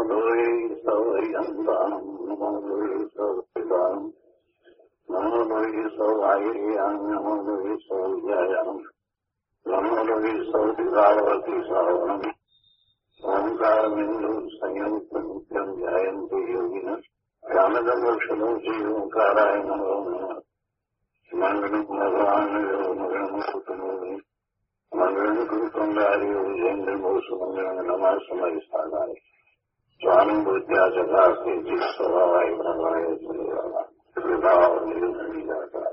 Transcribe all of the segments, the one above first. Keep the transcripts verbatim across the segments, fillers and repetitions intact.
લોહી સૌયંતામ નમો લોહી સૌપિતામ નમો લોહી સૌઆયર્યામ નમો લોહી સૌજયામ નમો લોહી સૌદિવાવતી સાવરમ ઓમકાર બિંદુ સંયુક્ત નિત્યમ ધ્યાયંતિ યોગિન રામદર્શનો શ્રી ઓંકારાય નમો નમઃ મંગળમ ભગવાન મંગળમ મંગળમ કૃતંગારી જૈન્દ્રમોસુ મંગળમ નમઃ સમય સ્થાનાય સ્વામી બુદ્ધ્યા જગાસ્તી સ્વભાવાય ભગવાય શ્રીભાવ નિર્મલિદાતા.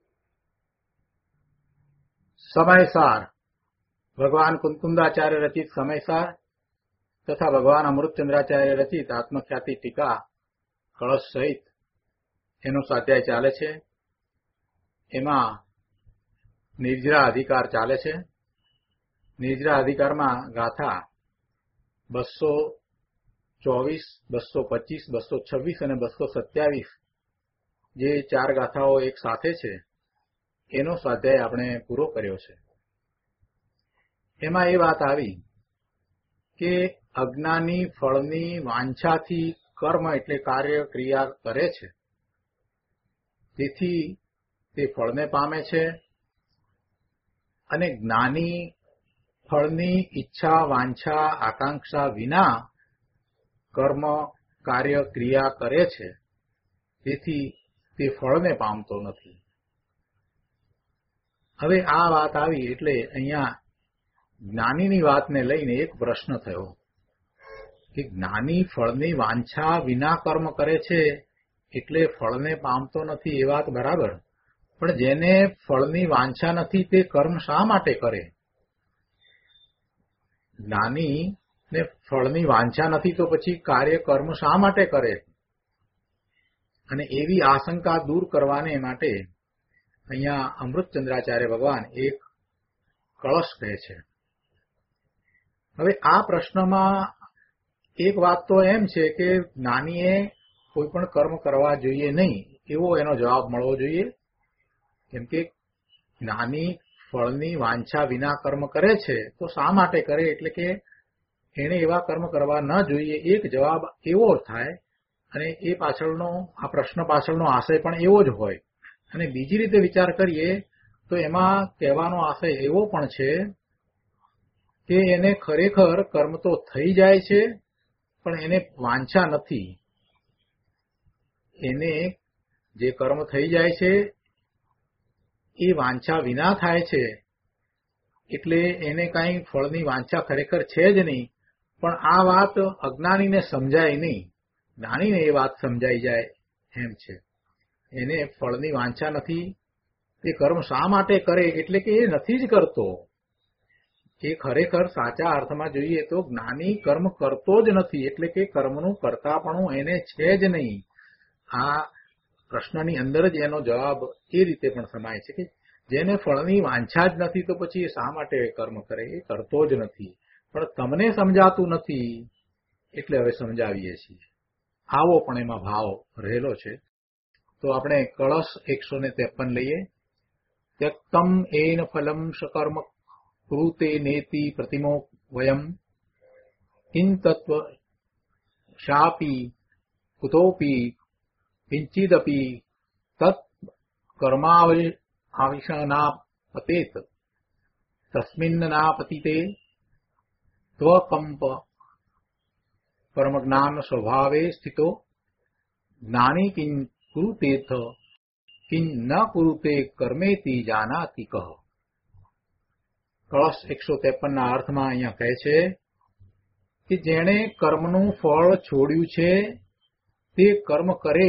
સમયસાર ભગવાન કુંકુંદાચાર્ય રચિત સમયસાર તથા ભગવાન અમૃતચંદ્રાચાર્ય રચિત આત્મખ્યાતિ ટીકા કળશ સહિત એનો સ્વાધ્યાય ચાલે છે. એમાં નિર્જરા અધિકાર ચાલે છે. નિર્જરા અધિકારમાં ગાથા બસો ચોવીસ, બસો પચીસ, બસો છવ્વીસ અને બસો સત્યાવીસ જે ચાર ગાથાઓ એક સાથે છે એનો સ્વાધ્યાય આપણે પૂરો કર્યો છે. એમાં એ વાત આવી કે અજ્ઞાની ફળની વાંછાથી કર્મ એટલે કાર્ય ક્રિયા કરે છે, તેથી તે ફળને પામે છે, અને જ્ઞાની ફળની ઈચ્છા વાંછા આકાંક્ષા વિના કર્મ કાર્ય ક્રિયા કરે છે, તેથી તે ફળને પામતો નથી. હવે આ વાત આવી એટલે અહીંયા જ્ઞાનીની વાતને લઈને એક પ્રશ્ન થયો કે જ્ઞાની ફળની વાંછા વિના કર્મ કરે છે એટલે ફળને પામતો નથી, એ વાત બરાબર, પણ જેને ફળની વાંછા નથી તે કર્મ શા માટે કરે? જ્ઞાની ને ફળની વાંછા નથી તો પછી કાર્ય કર્મ શા માટે કરે? અને એવી આશંકા દૂર કરવાને માટે અહીંયા અમૃતચંદ્રાચાર્ય ભગવાન એક કળશ કહે છે. હવે આ પ્રશ્નમાં એક વાત તો એમ છે કે જ્ઞાનીએ કોઈ પણ કર્મ કરવા જોઈએ નહીં એવો એનો જવાબ મળવો જોઈએ, કેમ કે જ્ઞાની ફળની વાંછા વિના કર્મ કરે છે તો શા માટે કરે, એટલે કે એને એવા કર્મ કરવા ન જોઈએ, એક જવાબ એવો થાય. અને એ પાછળનો આ પ્રશ્ન પાછળનો આશય પણ એવો જ હોય. અને બીજી રીતે વિચાર કરીએ તો એમાં કહેવાનો આશય એવો પણ છે કે એને ખરેખર કર્મ તો થઈ જાય છે પણ એને વાંછા નથી. એને જે કર્મ થઈ જાય છે એ વાંછા વિના થાય છે, એટલે એને કાંઈ ફળની વાંછા ખરેખર છે જ નહીં. પણ આ વાત અજ્ઞાનીને સમજાય નહીં, જ્ઞાનીને એ વાત સમજાઈ જાય એમ છે. એને ફળની વાંછા નથી, તે કર્મ શા માટે કરે, એટલે કે એ નથી જ કરતો. એ ખરેખર સાચા અર્થમાં જોઈએ તો જ્ઞાની કર્મ કરતો જ નથી, એટલે કે કર્મનું કરતાપણું એને છે જ નહીં. આ પ્રશ્નની અંદર જ એનો જવાબ એ રીતે પણ સમાય છે કે જેને ફળની વાંછા જ નથી તો પછી એ શા માટે કર્મ કરે? એ કરતો જ નથી. પણ તમને સમજાતું નથી એટલે હવે સમજાવીએ છીએ, આવો પણ એમાં ભાવ રહેલો છે. તો આપણે કળશ એકસો ને ત્રેપન લઈએ. ત્યક્તમ એન ફલમ શકર્મ કૃતે નેતિ પ્રતિમો વયમ કિં તત્વ શાપી કુતોપી કિંચિદપી તત્ કર્માવિશના પતેત તસ્મિન્ન ના પતિતે ત્વકંપ પરમજ્ઞાન સ્વભાવે સ્થિતો જ્ઞાની કિં કુરુતેથ કિં ન કુરુતે કર્મેતિ જાનાતિ કહ. કળશ એકસો ત્રેપન ના અર્થમાં અહીંયા કહે છે કે જેણે કર્મનું ફળ છોડ્યું છે તે કર્મ કરે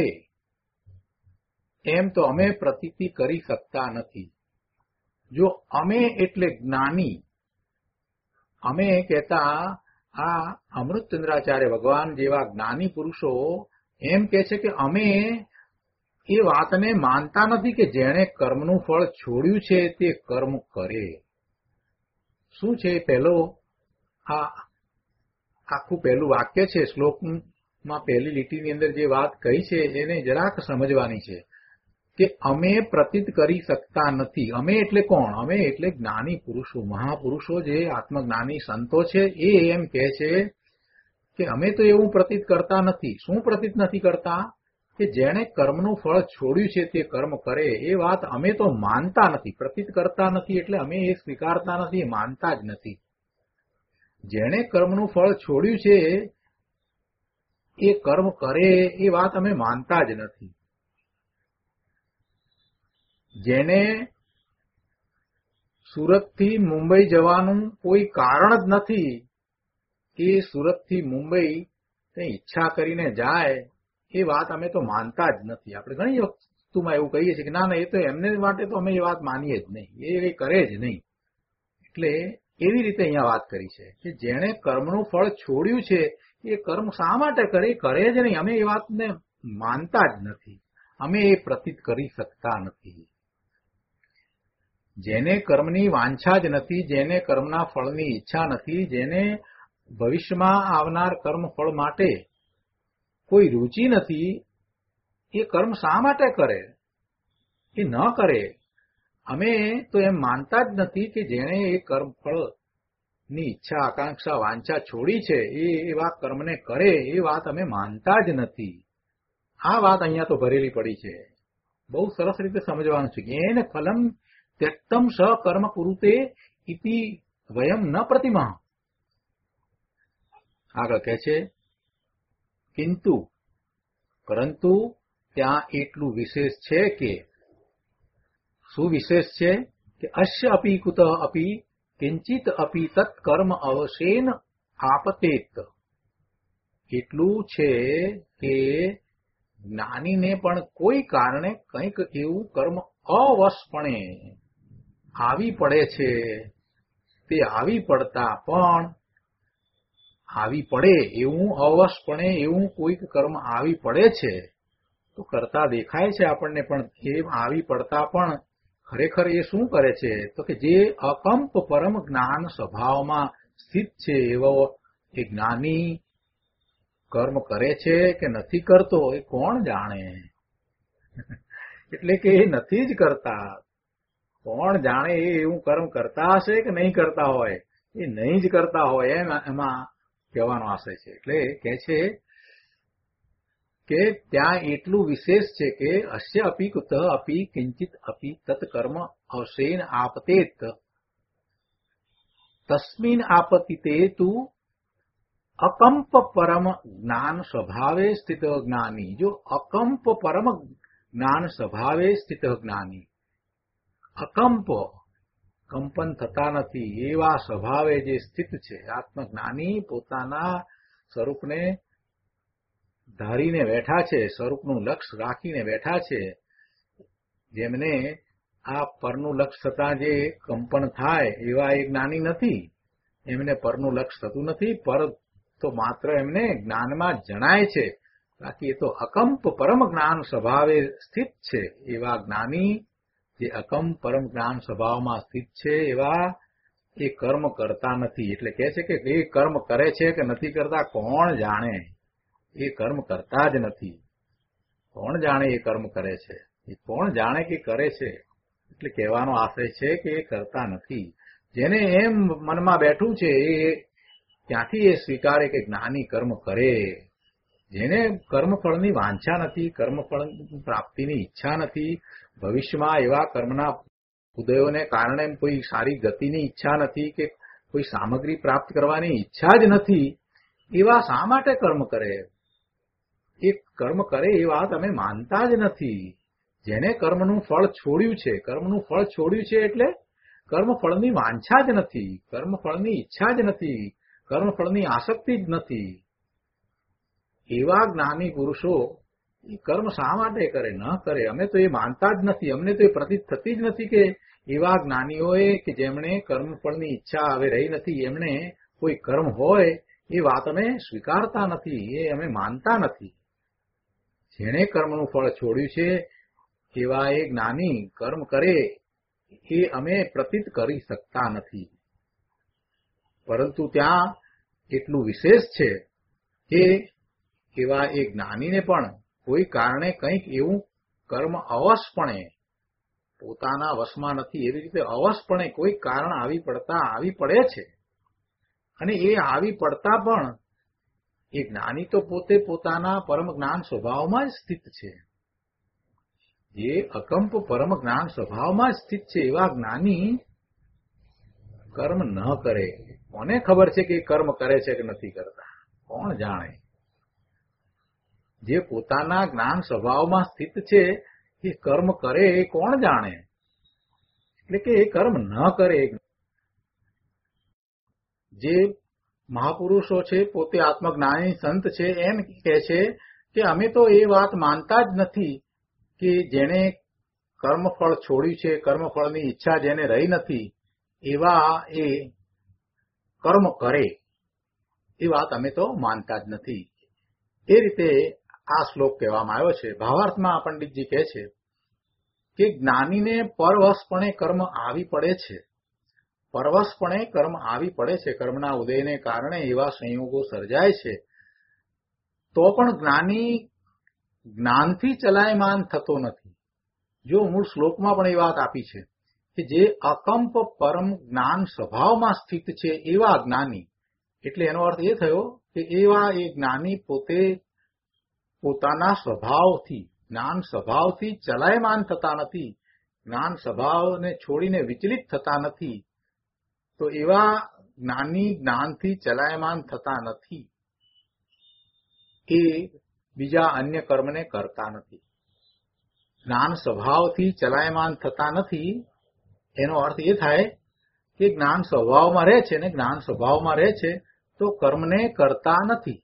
એમ તો અમે પ્રતીતિ કરી શકતા નથી. જો અમે એટલે જ્ઞાની, અમે કહેતા આ અમૃતચંદ્રાચાર્ય ભગવાન જેવા જ્ઞાની પુરુષો એમ કહે છે કે અમે એ વાતને માનતા નથી કે જેણે કર્મનું ફળ છોડ્યું છે તે કર્મ કરે. શું છે પહેલો આ આખું પહેલું વાક્ય છે શ્લોકમાં પહેલી લીટીની અંદર જે વાત કહી છે એને જરાક સમજવાની છે કે અમે પ્રતીત કરી શકતા નથી. અમે એટલે કોણ? અમે એટલે જ્ઞાની પુરુષો, મહાપુરુષો, જે આત્મજ્ઞાની સંતો છે. એ એમ કહે છે કે અમે તો એવું પ્રતીત કરતા નથી. શું પ્રતીત નથી કરતા? કે જેણે કર્મનું ફળ છોડ્યું છે તે કર્મ કરે એ વાત અમે તો માનતા નથી. પ્રતીત કરતા નથી એટલે અમે એ સ્વીકારતા નથી, એ માનતા જ નથી. જેણે કર્મનું ફળ છોડ્યું છે એ કર્મ કરે એ વાત અમે માનતા જ નથી. જેને સુરતથી મુંબઈ જવાનું કોઈ કારણ જ નથી કે સુરતથી મુંબઈ કંઈ ઈચ્છા કરીને જાય એ વાત અમે તો માનતા જ નથી. આપણે ઘણી વસ્તુમાં એવું કહીએ છીએ કે ના ના એ તો એમને માટે તો અમે એ વાત માનીએ જ નહીં, એ કંઈ કરે જ નહીં. એટલે એવી રીતે અહીંયા વાત કરી છે કે જેણે કર્મનું ફળ છોડ્યું છે એ કર્મ શા માટે કરે? કરે જ નહીં. અમે એ વાતને માનતા જ નથી, અમે એ પ્રતીત કરી શકતા નથી. જેને કર્મની વાંછા જ નથી, જેને કર્મના ફળની ઈચ્છા નથી, જેને ભવિષ્યમાં આવનાર કર્મ ફળ માટે કોઈ રુચિ નથી, એ કર્મ શા માટે કરે? એ ન કરે. અમે તો એમ માનતા જ નથી કે જેણે એ કર્મ ફળની ઈચ્છા, આકાંક્ષા, વાંછા છોડી છે એ એવા કર્મને કરે એ વાત અમે માનતા જ નથી. આ વાત અહીંયા તો ભરેલી પડી છે. બહુ સરસ રીતે સમજવાનું છે કે એને ફલમ त्यक्तम स कर्म कुरुते इति वयम न प्रतिमः. આગળ કહે છે કિંતુ પરંતુ ત્યાં એટલું વિશેષ છે કે શું વિશેષ છે કે અશ્ય અપી કુતઃ અપી કિંચિત અપી તત્ કર્મ અવશેન આપતેત. એટલું છે કે જ્ઞાનીને પણ કોઈ કારણે કંઈક એવું કર્મ અવશપણે આવી પડે છે. તે આવી પડતા પણ આવી પડે એવું અવશપણે એવું કોઈક કર્મ આવી પડે છે તો કરતા દેખાય છે આપણને, પણ એ આવી પડતા પણ ખરેખર એ શું કરે છે તો કે જે અકંપ પરમ જ્ઞાન સ્વભાવમાં સ્થિત છે એવો એ જ્ઞાની કર્મ કરે છે કે નથી કરતો એ કોણ જાણે. એટલે કે એ નથી જ કરતા. કોણ જાણે એ એવું કર્મ કરતા હશે કે નહીં કરતા હોય, એ નહીં જ કરતા હોય એમ એમાં કહેવાનો આશય છે. એટલે કે છે કે ત્યાં એટલું વિશેષ છે કે અસ્ય અપી કુતઃ અપી કિંચિત અપી તત્ કર્મ અવશેન આપતેત તસ્મિન આપતિતે તુ અકંપ પરમ જ્ઞાન સ્વભાવે સ્થિત જ્ઞાની. જો અકંપ પરમ જ્ઞાન સ્વભાવે સ્થિત જ્ઞાની, અકંપ કંપન થતા નથી એવા સ્વભાવે જે સ્થિત છે આત્મજ્ઞાની, પોતાના સ્વરૂપને ધારીને બેઠા છે, સ્વરૂપનું લક્ષ્ય રાખીને બેઠા છે. જેમને આ પરનું લક્ષ્ય થતા જે કંપન થાય એવા એ જ્ઞાની નથી. એમને પરનું લક્ષ્ય થતું નથી, પર તો માત્ર એમને જ્ઞાનમાં જણાય છે. બાકી એ તો અકંપ પરમ જ્ઞાન સ્વભાવે સ્થિત છે એવા જ્ઞાની, જે અકંપ પરમ જ્ઞાન સ્વભાવમાં સ્થિત છે એવા એ કર્મ કરતા નથી. એટલે કહે છે કે એ કર્મ કરે છે કે નથી કરતા કોણ જાણે. એ કર્મ કરતા જ નથી. કોણ જાણે એ કર્મ કરે છે, એ કોણ જાણે કે કરે છે. એટલે કહેવાનો આશય છે કે એ કરતા નથી. જેને એમ મનમાં બેઠું છે એ ત્યાંથી એ સ્વીકારે કે જ્ઞાની કર્મ કરે. જેને કર્મફળની વાંછા નથી, કર્મફળ પ્રાપ્તિની ઈચ્છા નથી, ભવિષ્યમાં એવા કર્મના ઉદયોને કારણે કોઈ સારી ગતિની ઈચ્છા નથી કે કોઈ સામગ્રી પ્રાપ્ત કરવાની ઈચ્છા જ નથી, એવા શા માટે કર્મ કરે? એ કર્મ કરે એ વાત અમે માનતા જ નથી. જેને કર્મનું ફળ છોડ્યું છે, કર્મનું ફળ છોડ્યું છે એટલે કર્મફળની વાંછા જ નથી, કર્મફળની ઈચ્છા જ નથી, કર્મફળની આસક્તિ જ નથી. એવા જ્ઞાની પુરુષો એ કર્મ શા માટે કરે? ન કરે. અમે તો એ માનતા જ નથી. અમને તો એ પ્રતીત થતી જ નથી કે એવા જ્ઞાનીઓએ કે જેમણે કર્મફળની ઈચ્છા હવે રહી નથી, એમણે કોઈ કર્મ હોય એ વાત અમે સ્વીકારતા નથી, એ અમે માનતા નથી. જેણે કર્મનું ફળ છોડ્યું છે એવા એ જ્ઞાની કર્મ કરે એ અમે પ્રતીત કરી શકતા નથી. પરંતુ ત્યાં એટલું વિશેષ છે કે એવા એ જ્ઞાનીને પણ કોઈ કારણે કંઈક એવું કર્મ અવશપણે પોતાના વશમાં નથી, એવી રીતે અવશપણે કોઈ કારણ આવી પડતા આવી પડે છે. અને એ આવી પડતા પણ એ જ્ઞાની તો પોતે પોતાના પરમ જ્ઞાન સ્વભાવમાં જ સ્થિત છે. જે અકંપ પરમ જ્ઞાન સ્વભાવમાં જ સ્થિત છે એવા જ્ઞાની કર્મ ન કરે. કોને ખબર છે કે કર્મ કરે છે કે નથી કરતા? કોણ જાણે? જે પોતાના જ્ઞાન સ્વભાવમાં સ્થિત છે એ કર્મ કરે એ કોણ જાણે? એટલે કે એ કર્મ ન કરે. જે મહાપુરુષો છે, પોતે આત્મજ્ઞાની સંત છે, એમ કહે છે કે અમે તો એ વાત માનતા જ નથી કે જેણે કર્મફળ છોડ્યું છે, કર્મફળની ઈચ્છા જેને રહી નથી, એવા એ કર્મ કરે. એ વાત અમે તો માનતા જ નથી. એ રીતે આ શ્લોક કહેવામાં આવ્યો છે. ભાવાર્થમાં પંડિતજી કહે છે કે જ્ઞાનીને પરવશપણે કર્મ આવી પડે છે. પરવશપણે કર્મ આવી પડે છે. કર્મના ઉદયને કારણે એવા સંયોગો સર્જાય છે. તો પણ જ્ઞાની જ્ઞાનથી ચલાયમાન થતો નથી. જો મૂળ શ્લોકમાં પણ એ વાત આપી છે કે જે અકંપ પરમ જ્ઞાન સ્વભાવમાં સ્થિત છે એવા જ્ઞાની, એટલે એનો અર્થ એ થયો કે એવા એ જ્ઞાની પોતે પોતાના સ્વભાવથી, જ્ઞાન સ્વભાવથી ચલાયમાન થતા નથી, જ્ઞાન સ્વભાવને છોડીને વિચલિત થતા નથી. તો એવા જ્ઞાની જ્ઞાનથી ચલાયમાન થતા નથી. એ બીજા અન્ય કર્મને કરતા નથી. જ્ઞાન સ્વભાવથી ચલાયમાન થતા નથી એનો અર્થ એ થાય કે જ્ઞાન સ્વભાવમાં રહે છે ને જ્ઞાન સ્વભાવમાં રહે છે તો કર્મને કરતા નથી.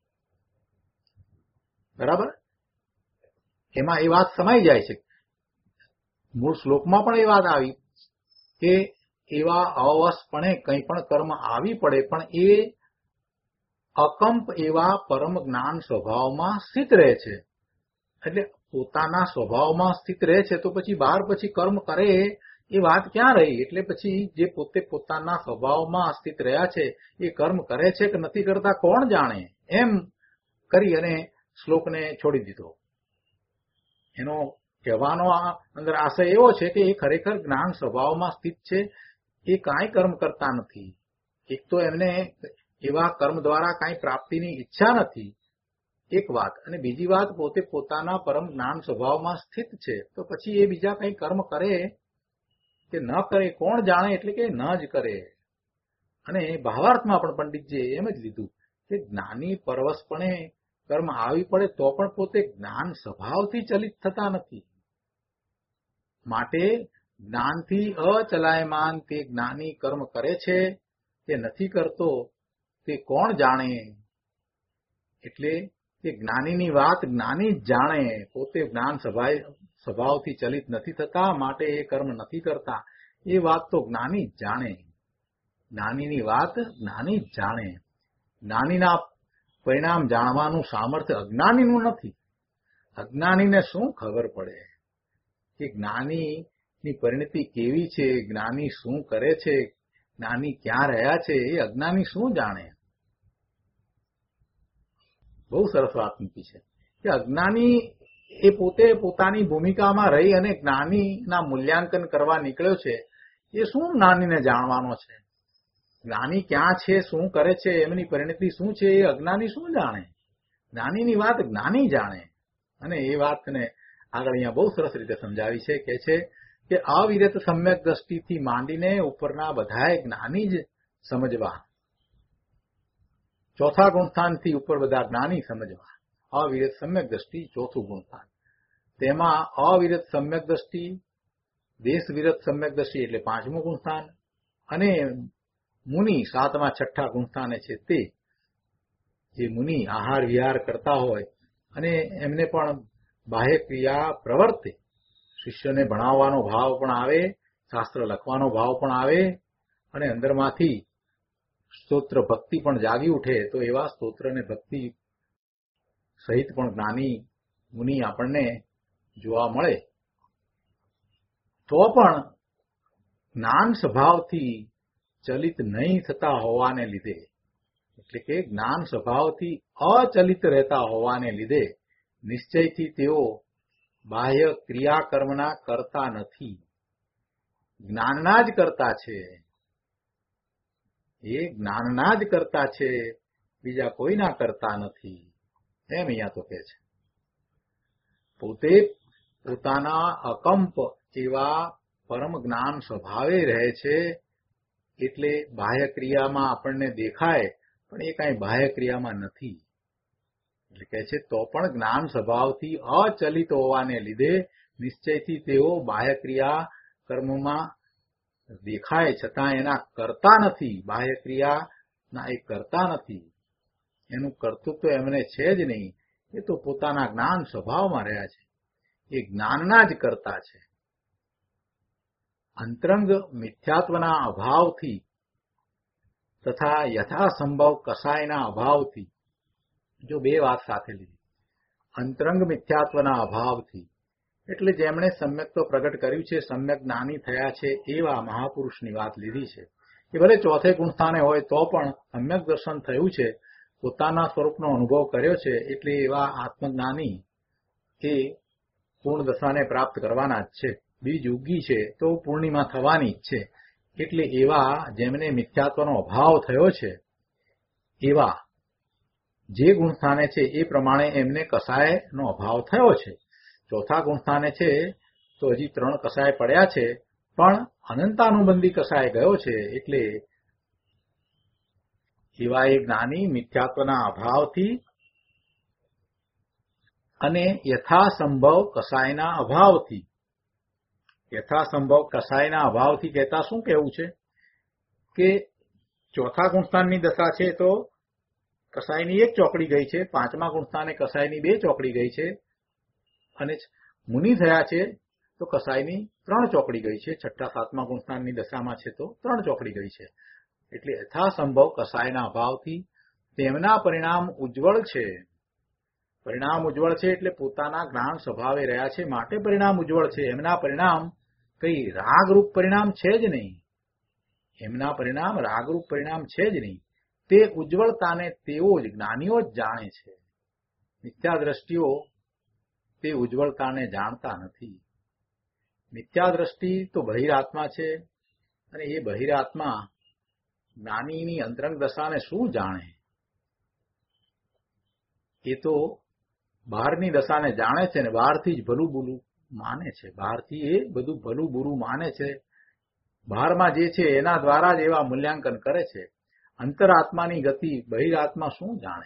બરાબર? એમાં એ વાત સમાઈ જાય છે. મૂળ શ્લોકમાં પણ એ વાત આવી કે એવા અવશપણે કંઈ પણ કર્મ આવી પડે પણ એ અકંપ એવા પરમ જ્ઞાન સ્વભાવમાં સ્થિત રહે છે. એટલે પોતાના સ્વભાવમાં સ્થિત રહે છે તો પછી બહાર પછી કર્મ કરે એ વાત ક્યાં રહી? એટલે પછી જે પોતે પોતાના સ્વભાવમાં સ્થિત રહ્યા છે એ કર્મ કરે છે કે નથી કરતા કોણ જાણે? એમ કરી અને શ્લોકને છોડી દીધો. એનો કહેવાનો અંદર આશય એવો છે કે એ ખરેખર જ્ઞાન સ્વભાવમાં સ્થિત છે. એ કાંઈ કર્મ કરતા નથી. એક તો એમને એવા કર્મ દ્વારા કાંઈ પ્રાપ્તિની ઈચ્છા નથી, એક વાત. અને બીજી વાત, પોતે પોતાના પરમ જ્ઞાન સ્વભાવમાં સ્થિત છે તો પછી એ બીજા કંઈ કર્મ કરે કે ન કરે કોણ જાણે? એટલે કે ન જ કરે. અને ભાવાર્થમાં પણ પંડિતજીએ એમ જ લીધું કે જ્ઞાની પરવશપણે કર્મ આવી પડે તો પણ પોતે જ્ઞાન સ્વભાવથી ચલિત થતા નથી. માટે જ્ઞાનથી અચલાયમાન તે જ્ઞાની કર્મ કરે છે તે નથી કરતો તે કોણ જાણે? એટલે કે જ્ઞાનીની વાત જ્ઞાની જ જાણે. પોતે જ્ઞાન સ્વભાવથી ચલિત નથી થતા માટે એ કર્મ નથી કરતા. એ વાત તો જ્ઞાની જ જાણે. જ્ઞાનીની વાત જ્ઞાની જ જાણે. જ્ઞાનીના પરિણામ જાણવાનું સામર્થ્ય અજ્ઞાનીનું નથી. અજ્ઞાનીને શું ખબર પડે કે જ્ઞાનીની પરિણતિ કેવી છે, જ્ઞાની શું કરે છે, જ્ઞાની ક્યાં રહ્યા છે? એ અજ્ઞાની શું જાણે? બહુ સરસ વાત મૂકી છે કે અજ્ઞાની એ પોતે પોતાની ભૂમિકામાં રહી અને જ્ઞાનીના મૂલ્યાંકન કરવા નીકળ્યો છે. એ શું જ્ઞાનીને જાણવાનો છે? જ્ઞાની ક્યાં છે, શું કરે છે, એમની પરિણતિ શું છે, એ અજ્ઞાની શું જાણે? જ્ઞાનીની વાત જ્ઞાની જાણે. અને એ વાતને આગળ અહીંયા બહુ સરસ રીતે સમજાવી છે. કે છે કે અવિરત સમ્યક દ્રષ્ટિથી માંડીને ઉપરના બધાએ જ્ઞાની જ સમજવા. ચોથા ગુણસ્થાનથી ઉપર બધા જ્ઞાની સમજવા. અવિરત સમ્યક દ્રષ્ટિ ચોથું ગુણસ્થાન. તેમાં અવિરત સમ્યક દ્રષ્ટિ, દેશ વિરત સમ્યક દ્રષ્ટિ એટલે પાંચમું ગુણસ્થાન, અને મુનિ સાતમા છઠ્ઠા ગુણસ્થાને છે. તે જે મુનિ આહાર વિહાર કરતા હોય અને એમને પણ બાહ્ય ક્રિયા પ્રવર્તે, શિષ્યને ભણાવવાનો ભાવ પણ આવે, શાસ્ત્ર લખવાનો ભાવ પણ આવે અને અંદરમાંથી સ્તોત્ર ભક્તિ પણ જાગી ઉઠે, તો એવા સ્તોત્ર અને ભક્તિ સહિત પણ જ્ઞાની મુનિ આપણને જોવા મળે. તો પણ જ્ઞાન સ્વભાવથી ચલિત નહીં થતા હોવાને લીધે, એટલે કે જ્ઞાન સ્વભાવથી અચલિત રહેતા હોવાને લીધે નિશ્ચયથી તેઓ બાહ્ય ક્રિયાકર્મના કરતા નથી, જ્ઞાનના જ કરતા છે. એ જ્ઞાનના જ કરતા છે. બીજા કોઈના કરતા નથી એમ અહીંયા તો કહે છે. પોતે પોતાના અકંપ એવા પરમ જ્ઞાન સ્વભાવે રહે છે એટલે બાહ્ય ક્રિયામાં આપણને દેખાય પણ એ કાંઈ બાહ્ય ક્રિયામાં નથી. એટલે કહે છે તો પણ જ્ઞાન સ્વભાવથી અચલિત હોવાને લીધે નિશ્ચયથી તેઓ બાહ્ય ક્રિયા કર્મમાં દેખાય છતાં એના કરતા નથી. બાહ્ય ક્રિયાના એ કરતા નથી. એનું કર્તૃત્વ એમને છે જ નહીં. એ તો પોતાના જ્ઞાન સ્વભાવમાં રહ્યા છે. એ જ્ઞાનના જ કરતા છે. અંતરંગ મિથ્યાત્વના અભાવથી તથા યથાસંભવ કસાયના અભાવથી, જો બે વાત સાથે લીધી, અંતરંગ મિથ્યાત્વના અભાવથી એટલે જેમણે સમ્યક્ત્વ પ્રગટ કર્યું છે, સમ્યક જ્ઞાની થયા છે એવા મહાપુરુષની વાત લીધી છે. એ ભલે ચોથે ગુણસ્થાને હોય તો પણ સમ્યક દર્શન થયું છે, પોતાના સ્વરૂપનો અનુભવ કર્યો છે, એટલે એવા આત્મજ્ઞાની એ પૂર્ણ દશાને પ્રાપ્ત કરવાના જ છે. બીજ ઉગી છે તો પૂર્ણિમા થવાની જ છે. એટલે એવા જેમને મિથ્યાત્વનો અભાવ થયો છે એવા જે ગુણસ્થાને છે એ પ્રમાણે એમને કસાયનો અભાવ થયો છે. ચોથા ગુણસ્થાને છે તો હજી ત્રણ કસાય પડ્યા છે, પણ અનંતાનુબંધી કસાય ગયો છે. એટલે એવા એ જ્ઞાની મિથ્યાત્વના અભાવથી અને યથાસંભવ કસાયના અભાવથી, યથાસંભવ કસાયના અભાવથી કહેતા શું કહેવું છે કે ચોથા ગુણસ્થાનની દશા છે તો કસાયની એક ચોકડી ગઈ છે, પાંચમા ગુણસ્થાને કસાયની બે ચોકડી ગઈ છે, અને મુનિ થયા છે તો કસાયની ત્રણ ચોકડી ગઈ છે. છઠ્ઠા સાતમા ગુણસ્થાનની દશામાં છે તો ત્રણ ચોકડી ગઈ છે. એટલે યથાસંભવ કસાયના અભાવથી તેમના પરિણામ ઉજ્જવળ છે. પરિણામ ઉજ્જવળ છે એટલે પોતાના જ્ઞાન સ્વભાવે રહ્યા છે માટે પરિણામ ઉજ્જવળ છે. એમના પરિણામ કઈ રાગરૂપ પરિણામ છે જ નહીં. એમના પરિણામ રાગરૂપ પરિણામ છે જ નહીં. તે ઉજ્જવળતાને તેઓ જ જ્ઞાનીઓ જ જાણે છે. મિથ્યા દ્રષ્ટિઓ તે ઉજ્જવળતાને જાણતા નથી. મિથ્યા દ્રષ્ટિ તો બહિરાત્મા છે, અને એ બહિરાત્મા જ્ઞાનીની અંતરંગ દશાને શું જાણે? એ તો બહારની દશાને જાણે છે ને બહારથી જ ભલું બુલું માને છે. બહારથી એ બધું ભલું બુરું માને છે. બહારમાં જે છે એના દ્વારા જ એવા મૂલ્યાંકન કરે છે. અંતરાત્માની ગતિ બહિરાત્મા શું જાણે?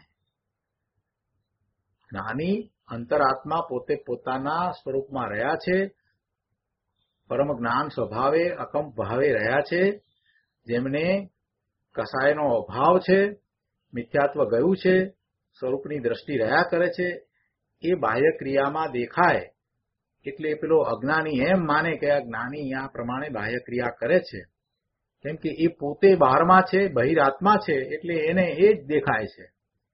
જ્ઞાની અંતરાત્મા પોતે પોતાના સ્વરૂપમાં રહ્યા છે, પરમ જ્ઞાન સ્વભાવે અકંપ ભાવે રહ્યા છે. જેમને કસાયનો અભાવ છે, મિથ્યાત્વ ગયું છે, સ્વરૂપની દ્રષ્ટિ રહ્યા કરે છે, એ બાહ્ય ક્રિયામાં દેખાય એટલે પેલો અજ્ઞાની એમ માને કે આ જ્ઞાની આ પ્રમાણે બાહ્ય ક્રિયા કરે છે, કેમ કે એ પોતે બહારમાં છે, બહિરાત્મા છે, એટલે એને એ જ દેખાય છે.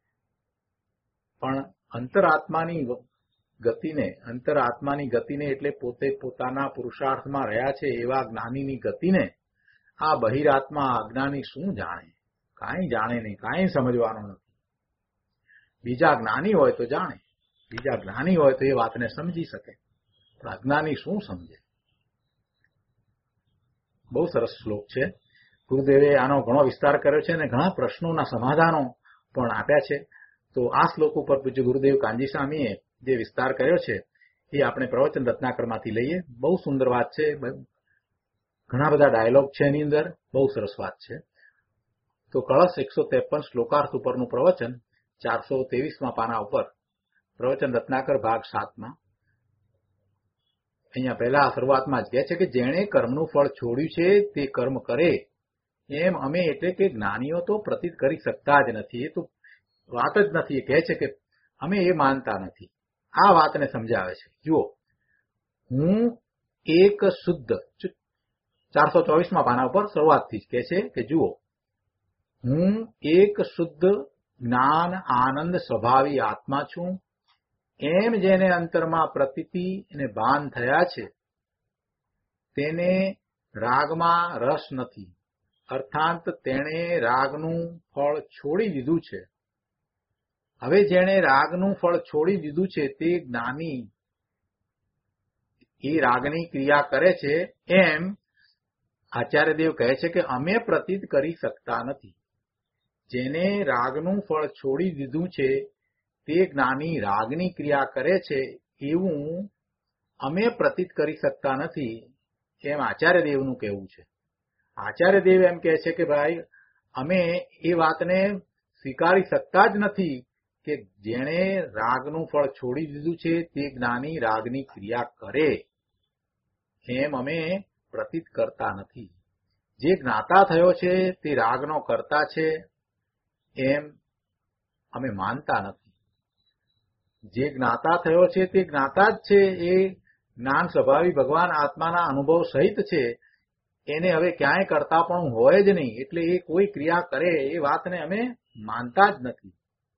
પણ અંતરાત્માની ગતિને અંતરાત્માની ગતિને એટલે પોતે પોતાના પુરુષાર્થમાં રહ્યા છે એવા જ્ઞાનીની ગતિને આ બહિરાત્મા અજ્ઞાની શું જાણે? કાંઈ જાણે નહીં, કાંઈ સમજવાનું નથી. બીજા જ્ઞાની હોય તો જાણે, બીજા જ્ઞાની હોય તો એ વાતને સમજી શકે, પણ અજ્ઞાની શું સમજે? બહુ સરસ શ્લોક છે. ગુરુદેવે આનો ઘણો વિસ્તાર કર્યો છે અને ઘણા પ્રશ્નોના સમાધાનો પણ આપ્યા છે. તો આ શ્લોક ઉપર પૂજ્ય ગુરુદેવ કાનજી સ્વામીએ જે વિસ્તાર કર્યો છે એ આપણે પ્રવચન રત્નાકરમાંથી લઈએ. બહુ સુંદર વાત છે, ઘણા બધા ડાયલોગ છે એની અંદર, બહુ સરસ વાત છે. તો કળશ એકસો ત્રેપન શ્લોકાર્થ ઉપરનું પ્રવચન ચારસો ત્રેવીસમાં પાના ઉપર પ્રવચન રત્નાકર ભાગ સાતમાં અહીંયા પહેલા શરૂઆતમાં જ કહે છે કે જેણે કર્મનું ફળ છોડ્યું છે તે કર્મ કરે એમ અમે એટલે કે જ્ઞાનીઓ તો પ્રતીત કરી શકતા જ નથી. એ તો વાત જ નથી. એ કહે છે કે અમે એ માનતા નથી. આ વાતને સમજાવે છે. જુઓ, હું એક શુદ્ધ ચારસો ચોવીસમાં પાના ઉપર શરૂઆતથી જ કહે છે કે જુઓ, હું એક શુદ્ધ જ્ઞાન આનંદ સ્વભાવી આત્મા છું એમ જેને અંતરમાં પ્રતીતિ અને ભાન થયા છે તેને રાગમાં રસ નથી, અર્થાત તેણે રાગનું ફળ છોડી દીધું છે. હવે જેણે રાગનું ફળ છોડી દીધું છે તે જ્ઞાની એ રાગની ક્રિયા કરે છે એમ આચાર્યદેવ કહે છે કે અમે પ્રતીત કરી શકતા નથી. જેને રાગનું ફળ છોડી દીધું છે તે જ્ઞાની રાગની ક્રિયા કરે છે એવું અમે પ્રતીત કરી શકતા નથી, એમ આચાર્ય દેવનું કહેવું છે. આચાર્ય દેવ એમ કહે છે કે ભાઈ અમે એ વાતને સ્વીકારી શકતા જ નથી કે જેણે રાગનું ફળ છોડી દીધું છે તે જ્ઞાની રાગની ક્રિયા કરે, એમ અમે પ્રતીત કરતા નથી. જે જ્ઞાતા થયો છે તે રાગનો કરતા છે એમ અમે માનતા નથી. જે જ્ઞાતા થયો છે તે જ્ઞાતા જ છે, એ જ્ઞાન સ્વભાવી ભગવાન આત્માના અનુભવ સહિત છે, એને હવે ક્યાંય કરતા પણ હોય જ નહીં, એટલે એ કોઈ ક્રિયા કરે એ વાતને અમે માનતા જ નથી.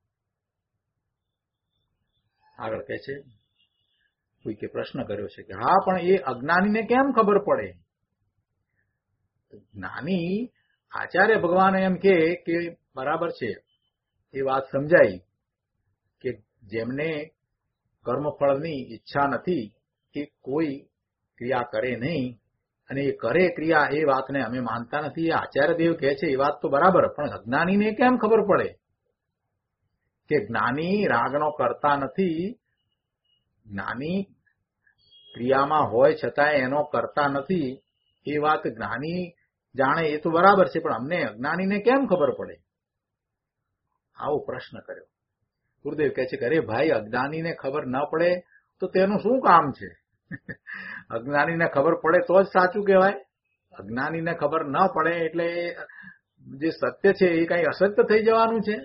આગળ કહે છે, કોઈકે પ્રશ્ન કર્યો છે કે હા પણ એ અજ્ઞાનીને કેમ ખબર પડે? જ્ઞાની આચાર્ય ભગવાન એમ કે બરાબર છે, એ વાત સમજાઈ કે જેમને કર્મફળની ઈચ્છા નથી એ કોઈ ક્રિયા કરે નહીં, અને એ કરે ક્રિયા એ વાતને અમે માનતા નથી. આચાર્ય દેવ કહે છે એ વાત તો બરાબર, પણ અજ્ઞાનીને કેમ ખબર પડે કે જ્ઞાની રાગનો કરતા નથી? જ્ઞાની ક્રિયામાં હોય છતાં એનો કરતા નથી, એ વાત જ્ઞાની જાણે એ તો બરાબર છે, પણ અમને અજ્ઞાનીને કેમ ખબર પડે? આવો પ્રશ્ન કર્યો. ગુરુદેવ કહે છે કે અરે ભાઈ, અજ્ઞાનીને ખબર ન પડે તો તેનું શું કામ છે? અજ્ઞાનીને ખબર પડે તો જ સાચું કહેવાય. અજ્ઞાનીને ખબર ન પડે એટલે જે સત્ય છે એ કઈ અસત્ય થઈ જવાનું છે.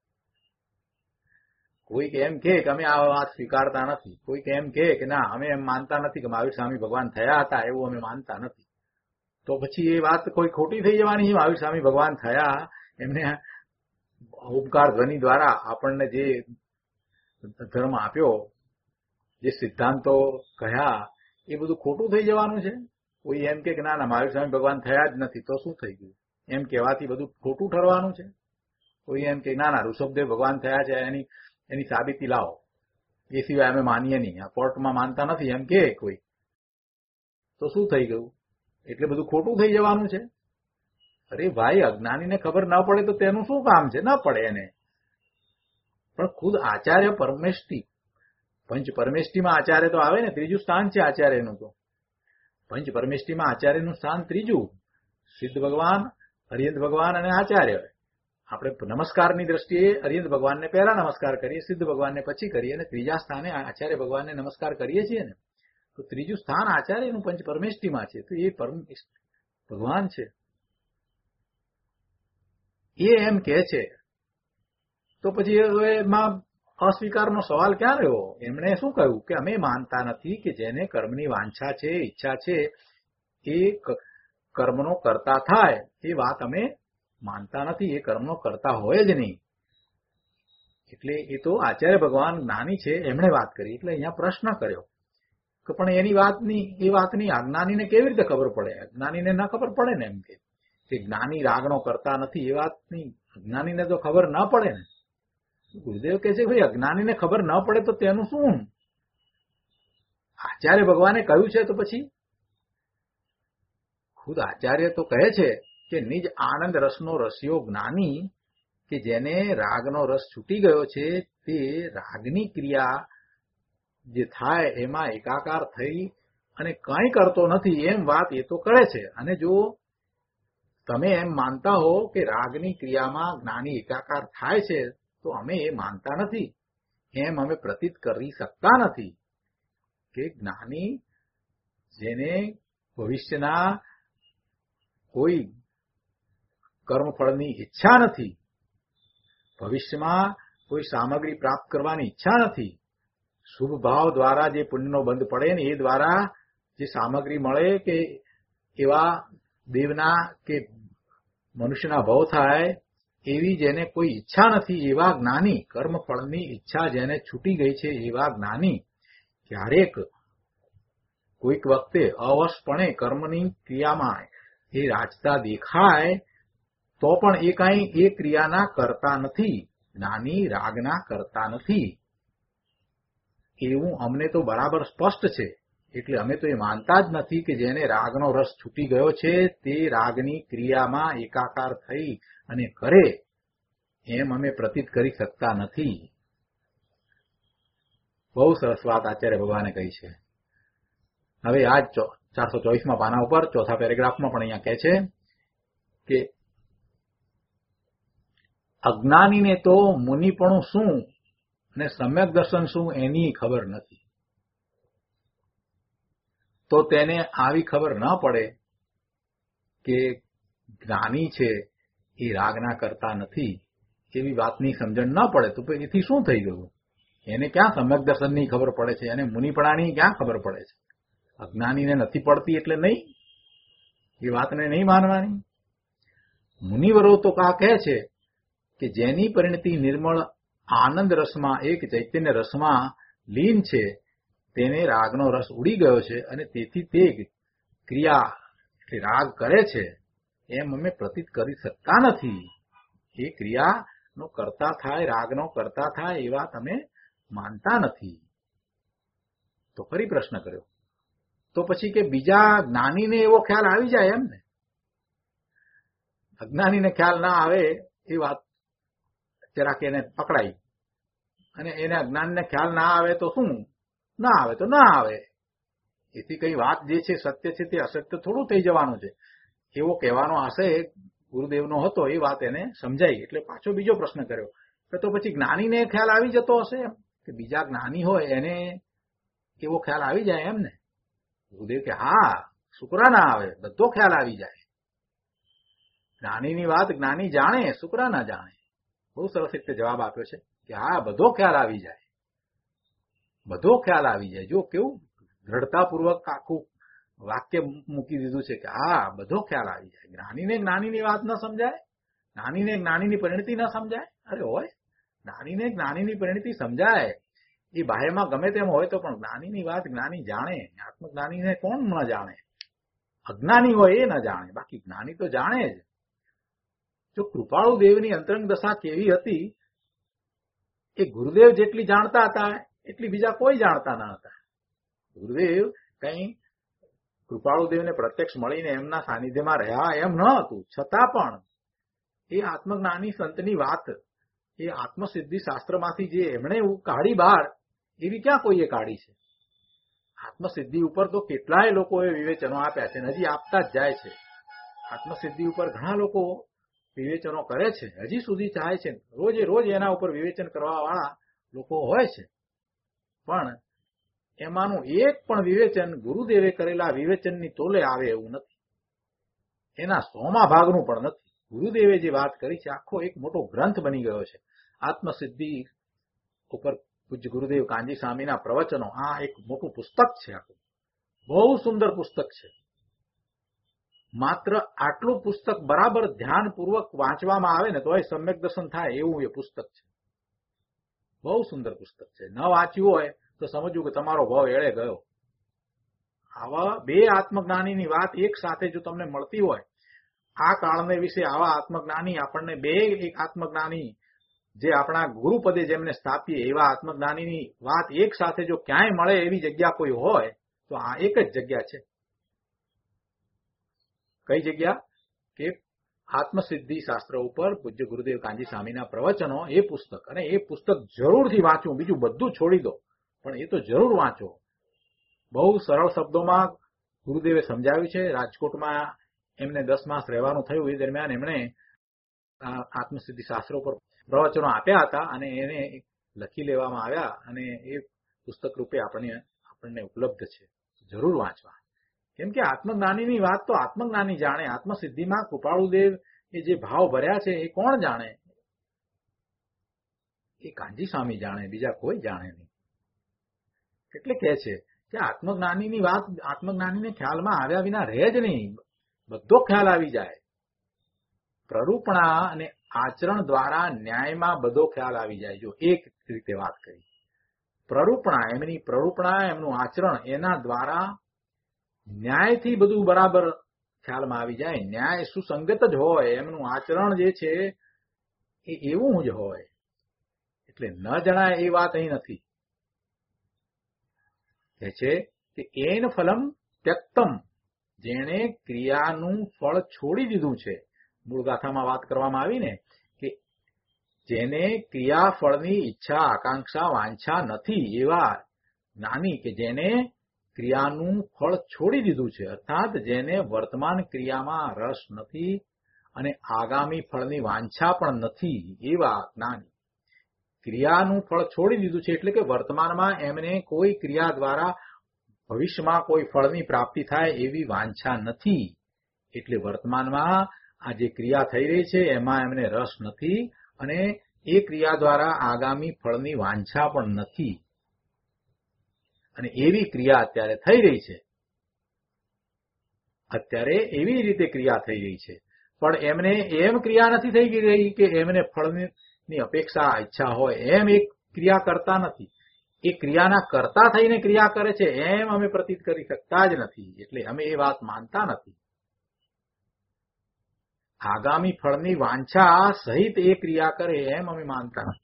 કોઈક એમ કે અમે આ વાત સ્વીકારતા નથી, કોઈક એમ કે ના અમે એમ માનતા નથી કે મહાવીર સ્વામી ભગવાન થયા હતા, એવું અમે માનતા નથી, તો પછી એ વાત કોઈ ખોટી થઈ જવાની છે. મહાવીર સ્વામી ભગવાન થયા, એમને ઓમકાર ધ્વનિ દ્વારા આપણને જે ધર્મ આપ્યો, જે સિદ્ધાંતો કહ્યા, એ બધું ખોટું થઈ જવાનું છે. કોઈ એમ કે ના ના મહાવીર સ્વામી ભગવાન થયા જ નથી, તો શું થઈ ગયું? એમ કહેવાથી બધું ખોટું ઠરવાનું છે. કોઈ એમ કે ના ના ઋષભદેવ ભગવાન થયા છે, એની એની સાબિતી લાવો, એ સિવાય અમે માનીએ નહીં, આ કોર્ટમાં માનતા નથી એમ કે કોઈ, તો શું થઈ ગયું? એટલે બધું ખોટું થઈ જવાનું છે. અરે ભાઈ, અજ્ઞાનીને ખબર ન પડે તો તેનું શું કામ છે? ન પડે એને. પણ ખુદ આચાર્ય પરમેષ્ટિ, પંચ પરમેષ્ટિમાં આચાર્ય તો આવે ને, ત્રીજું સ્થાન છે આચાર્યનું. તો પંચ પરમેષ્ટિમાં આચાર્યનું સ્થાન ત્રીજું. સિદ્ધ ભગવાન, અરિયંત ભગવાન અને આચાર્ય. આપણે નમસ્કારની દ્રષ્ટિએ અરિયંત ભગવાનને પહેલા નમસ્કાર કરીએ, સિદ્ધ ભગવાનને પછી કરીએ, અને ત્રીજા સ્થાને આચાર્ય ભગવાનને નમસ્કાર કરીએ છીએ ને. તો ત્રીજું સ્થાન આચાર્યનું પંચ પરમેષ્ટિમાં છે. તો એ પરમ ભગવાન છે. એ એમ કે છે તો પછી એમાં અસ્વીકારનો સવાલ ક્યાં રહ્યો? એમણે શું કહ્યું કે અમે માનતા નથી કે જેને કર્મની વાંછા છે, ઈચ્છા છે, એ કર્મનો કરતા થાય, એ વાત અમે માનતા નથી. એ કર્મનો કરતા હોય જ નહીં. એટલે એ તો આચાર્ય ભગવાન જ્ઞાની છે, એમણે વાત કરી. એટલે અહીંયા પ્રશ્ન કર્યો કે પણ એની વાતની એ વાતની અજ્ઞાનીને કેવી રીતે ખબર પડે? અજ્ઞાનીને ન ખબર પડે ને. એમ કે જ્ઞાની રાગનો કરતા નથી, એ વાતની અજ્ઞાનીને તો ખબર ન પડે ને. ગુરુદેવ કહે છે ભાઈ, અજ્ઞાનીને ખબર ન પડે તો તેનું શું? આચાર્ય ભગવાને કહ્યું છે તો પછી ખુદ આચાર્ય તો કહે છે કે નિજ આનંદ રસનો રસ્યો જ્ઞાની, કે જેને રાગનો રસ છૂટી ગયો છે તે રાગની ક્રિયા જે થાય એમાં એકાકાર થઈ અને કંઈ કરતો નથી, એમ વાત એ તો કરે છે. અને જો તમે એમ માનતા હો કે રાગની ક્રિયામાં જ્ઞાની એકાકાર થાય છે, તો અમે એ માનતા નથી, એમ અમે પ્રતીત કરી શકતા નથી કે જ્ઞાની જેને ભવિષ્યના કોઈ કર્મફળની ઈચ્છા નથી, ભવિષ્યમાં કોઈ સામગ્રી પ્રાપ્ત કરવાની ઈચ્છા નથી, શુભ ભાવ દ્વારા જે પુણ્યનો બંધ પડે ને એ દ્વારા જે સામગ્રી મળે કે એવા દેવના કે મનુષ્યના ભાવ થાય, એવી જેને કોઈ ઈચ્છા નથી, એવા જ્ઞાની, કર્મફળની ઈચ્છા જેને છૂટી ગઈ છે એવા જ્ઞાની ક્યારેક કોઈક વખતે અવશપણે કર્મની ક્રિયામાં એ રાચતા દેખાય તો પણ એ કાંઈ એ ક્રિયાના કરતા નથી, જ્ઞાની રાગના કરતા નથી. એવું અમને તો બરાબર સ્પષ્ટ છે. એટલે અમે તો એ માનતા જ નથી કે જેને રાગનો રસ છૂટી ગયો છે તે રાગની ક્રિયામાં એકાકાર થઈ અને કરે, એમ અમે પ્રતીત કરી શકતા નથી. બહુ સરસ વાત આચાર્ય ભગવાને કહી છે. હવે આ ચારસો ચોવીસમાં પાના ઉપર ચોથા પેરેગ્રાફમાં પણ અહીંયા કહે છે કે અજ્ઞાનીને તો મુનિપણું શું અને સમ્યક દર્શન શું એની ખબર નથી. તો તેને આવી ખબર ન પડે કે જ્ઞાની છે એ રાગના કરતા નથી, એવી વાતની સમજણ ન પડે તો એથી શું થઈ ગયું? એને ક્યાં સમ્યક દર્શનની ખબર પડે છે? એને મુનિપણાની ક્યાં ખબર પડે છે? અજ્ઞાનીને નથી પડતી એટલે નહીં, એ વાતને નહીં માનવાની. મુનિવરો તો કા કહે છે કે જેની પરિણતિ નિર્મળ આનંદ રસમાં એક ચૈતન્ય રસમાં લીન છે તેને રાગનો રસ ઉડી ગયો છે અને તેથી તે ક્રિયા એટલે રાગ કરે છે એમ અમે પ્રતીત કરી શકતા નથી. એ ક્રિયાનો કરતા થાય, રાગનો કરતા થાય એ વાત અમે માનતા નથી. તો ફરી પ્રશ્ન કર્યો, તો પછી કે બીજા જ્ઞાનીને એવો ખ્યાલ આવી જાય એમ ને? અજ્ઞાનીને ખ્યાલ ના આવે એ વાત જરાક એને પકડાઈ, અને એને અજ્ઞાનને ખ્યાલ ના આવે તો શું? ના આવે તો ના આવે. એથી કઈ વાત જે છે સત્ય છે તે અસત્ય થોડું થઈ જવાનું છે, એવો કહેવાનો આશય ગુરુદેવનો હતો. એ વાત એને સમજાઈ એટલે પાછો બીજો પ્રશ્ન કર્યો કે તો પછી જ્ઞાનીને ખ્યાલ આવી જતો હશે એમ? કે બીજા જ્ઞાની હોય એને એવો ખ્યાલ આવી જાય એમ ને? ગુરુદેવ કે હા, શુક્રા ના આવે, બધો ખ્યાલ આવી જાય. જ્ઞાનીની વાત જ્ઞાની જાણે, શુક્રા ના જાણે. બહુ સરસ રીતે જવાબ આપ્યો છે કે હા, બધો ખ્યાલ આવી જાય, બધો ખ્યાલ આવી જાય. જો કેવું દ્રઢતાપૂર્વક આખું વાક્ય મૂકી દીધું છે કે હા, બધો ખ્યાલ આવી જાય. જ્ઞાનીને જ્ઞાનીની વાત ન સમજાય? જ્ઞાનીને જ્ઞાનીની પરિણતિ ન સમજાય? અરે હોય, જ્ઞાનીને જ્ઞાનીની પરિણતિ સમજાય. એ બાહ્યમાં ગમે તેમ હોય તો પણ જ્ઞાનીની વાત જ્ઞાની જાણે. આત્મજ્ઞાનીને કોણ ન જાણે? અજ્ઞાની હોય એ ન જાણે, બાકી જ્ઞાની તો જાણે જ. જો કૃપાળુ દેવની અંતરંગ દશા કેવી હતી એ ગુરુદેવ જેટલી જાણતા હતા એટલી બીજા કોઈ જાણતા ન હતા. ગુરુદેવ કઈ કૃપાળુ દેવને પ્રત્યક્ષ મળીને એમના સાનિધ્યમાં રહ્યા એમ ન હતું, છતાં પણ એ આત્મજ્ઞાની સંતની વાત, એ આત્મસિદ્ધિ શાસ્ત્રમાંથી જે એમણે કાઢી બહાર, એવી ક્યાં કોઈએ કાઢી છે? આત્મસિદ્ધિ ઉપર તો કેટલાય લોકોએ વિવેચનો આપ્યા છે, હજી આપતા જ જાય છે. આત્મસિદ્ધિ ઉપર ઘણા લોકો વિવેચનો કરે છે, હજી સુધી ચાહે છે. રોજે રોજ એના ઉપર વિવેચન કરવા વાળા લોકો હોય છે, પણ એમાંનું એક પણ વિવેચન ગુરુદેવે કરેલા વિવેચનની તોલે આવે એવું નથી. એના સોમા ભાગનું પણ નથી. ગુરુદેવે જે વાત કરી છે આખો એક મોટો ગ્રંથ બની ગયો છે. આત્મસિદ્ધિ ઉપર પૂજ્ય ગુરુદેવ કાંજી સ્વામીના પ્રવચનો, આ એક મોટું પુસ્તક છે. આખું બહુ સુંદર પુસ્તક છે. માત્ર આટલું પુસ્તક બરાબર ધ્યાનપૂર્વક વાંચવામાં આવે ને તો એ સમ્યક દર્શન થાય એવું એ પુસ્તક છે. બહુ સુંદર પુસ્તક છે. ન વાંચ્યું હોય તો સમજવું કે તમારો ભાવ એળે ગયો. આવા બે આત્મજ્ઞાનીની વાત એક સાથે જો તમને મળતી હોય, આ કાળને વિશે આવા આત્મજ્ઞાની આપણને બે એક આત્મજ્ઞાની જે આપણા ગુરુપદે જેમને સ્થાપીએ એવા આત્મજ્ઞાનીની વાત એક સાથે જો ક્યાંય મળે એવી જગ્યા કોઈ હોય તો આ એક જ જગ્યા છે. કઈ જગ્યા? કે આત્મસિદ્ધિ શાસ્ત્ર ઉપર પૂજ્ય ગુરુદેવ કાંજી સ્વામીના પ્રવચનો, એ પુસ્તક. અને એ પુસ્તક જરૂરથી વાંચવું, બીજું બધું છોડી દો, પણ એ તો જરૂર વાંચો. બહુ સરળ શબ્દોમાં ગુરુદેવે સમજાવ્યું છે. રાજકોટમાં એમને દસ માસ રહેવાનું થયું, એ દરમિયાન એમણે આત્મસિદ્ધિ શાસ્ત્રો પર પ્રવચનો આપ્યા હતા અને એને લખી લેવામાં આવ્યા અને એ પુસ્તક રૂપે આપણને આપણને ઉપલબ્ધ છે. જરૂર વાંચવા. કેમ કે આત્મજ્ઞાનીની વાત તો આત્મજ્ઞાની જાણે. આત્મસિદ્ધિમાં કૃપાળુદેવ એ જે ભાવ ભર્યા છે એ કોણ જાણે? એ કાંજી સ્વામી જાણે, બીજા કોઈ જાણે નહીં. એટલે કહે છે કે આત્મજ્ઞાનીની વાત આત્મજ્ઞાનીને ખ્યાલમાં આવ્યા વિના રહે જ નહીં, બધો ખ્યાલ આવી જાય. પ્રરૂપણા અને આચરણ દ્વારા ન્યાયમાં બધો ખ્યાલ આવી જાય. જો એક રીતે વાત કરી, પ્રરૂપણા, એમની પ્રરૂપણા, એમનું આચરણ, એના દ્વારા ન્યાયથી બધું બરાબર ખ્યાલમાં આવી જાય. ન્યાય સુસંગત જ હોય, એમનું આચરણ જે છે એ એવું જ હોય. એટલે ન જણાય એ વાત અહીં નથી. કહે છે કે એન ફલમ ત્યક્તમ, જેણે ક્રિયાનું ફળ છોડી દીધું છે. મૂળ ગાથામાં વાત કરવામાં આવી ને કે જેને ક્રિયાફળની ઈચ્છા આકાંક્ષા વાંછા નથી એવા જ્ઞાની કે જેને ક્રિયાનું ફળ છોડી દીધું છે, અર્થાત જેને વર્તમાન ક્રિયામાં રસ નથી અને આગામી ફળની વાંછા પણ નથી એવા જ્ઞાની. ક્રિયાનું ફળ છોડી દીધું છે એટલે કે વર્તમાનમાં એમને કોઈ ક્રિયા દ્વારા ભવિષ્યમાં કોઈ ફળની પ્રાપ્તિ થાય એવી વાંછા નથી. એટલે વર્તમાનમાં આ જે ક્રિયા થઈ રહી છે એમાં એમને રસ નથી અને એ ક્રિયા દ્વારા આગામી ફળની વાંછા પણ નથી. અને એવી ક્રિયા અત્યારે થઈ રહી છે, અત્યારે એવી રીતે ક્રિયા થઈ રહી છે, પણ એમને એમ ક્રિયા નથી થઈ રહી કે એમને ફળની અપેક્ષા ઈચ્છા હોય એમ એક ક્રિયા કરતા નથી. એ ક્રિયાના કરતા થઈને ક્રિયા કરે છે એમ અમે પ્રતીત કરી શકતા જ નથી. એટલે અમે એ વાત માનતા નથી. આગામી ફળની વાંછા સહિત એ ક્રિયા કરે એમ અમે માનતા નથી.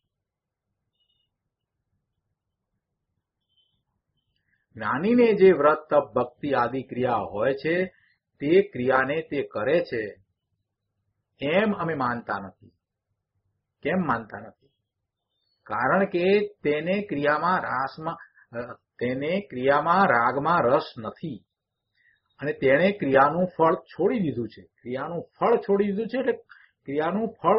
જ્ઞાનીને જે વ્રત તપ ભક્તિ આદિ ક્રિયા હોય છે તે ક્રિયાને તે કરે છે એમ અમે માનતા નથી. કેમ માનતા નથી? કારણ કે તેને ક્રિયામાં રાસમાં તેને ક્રિયામાં રાગમાં રસ નથી અને તેણે ક્રિયાનું ફળ છોડી દીધું છે. ક્રિયાનું ફળ છોડી દીધું છે એટલે ક્રિયાનું ફળ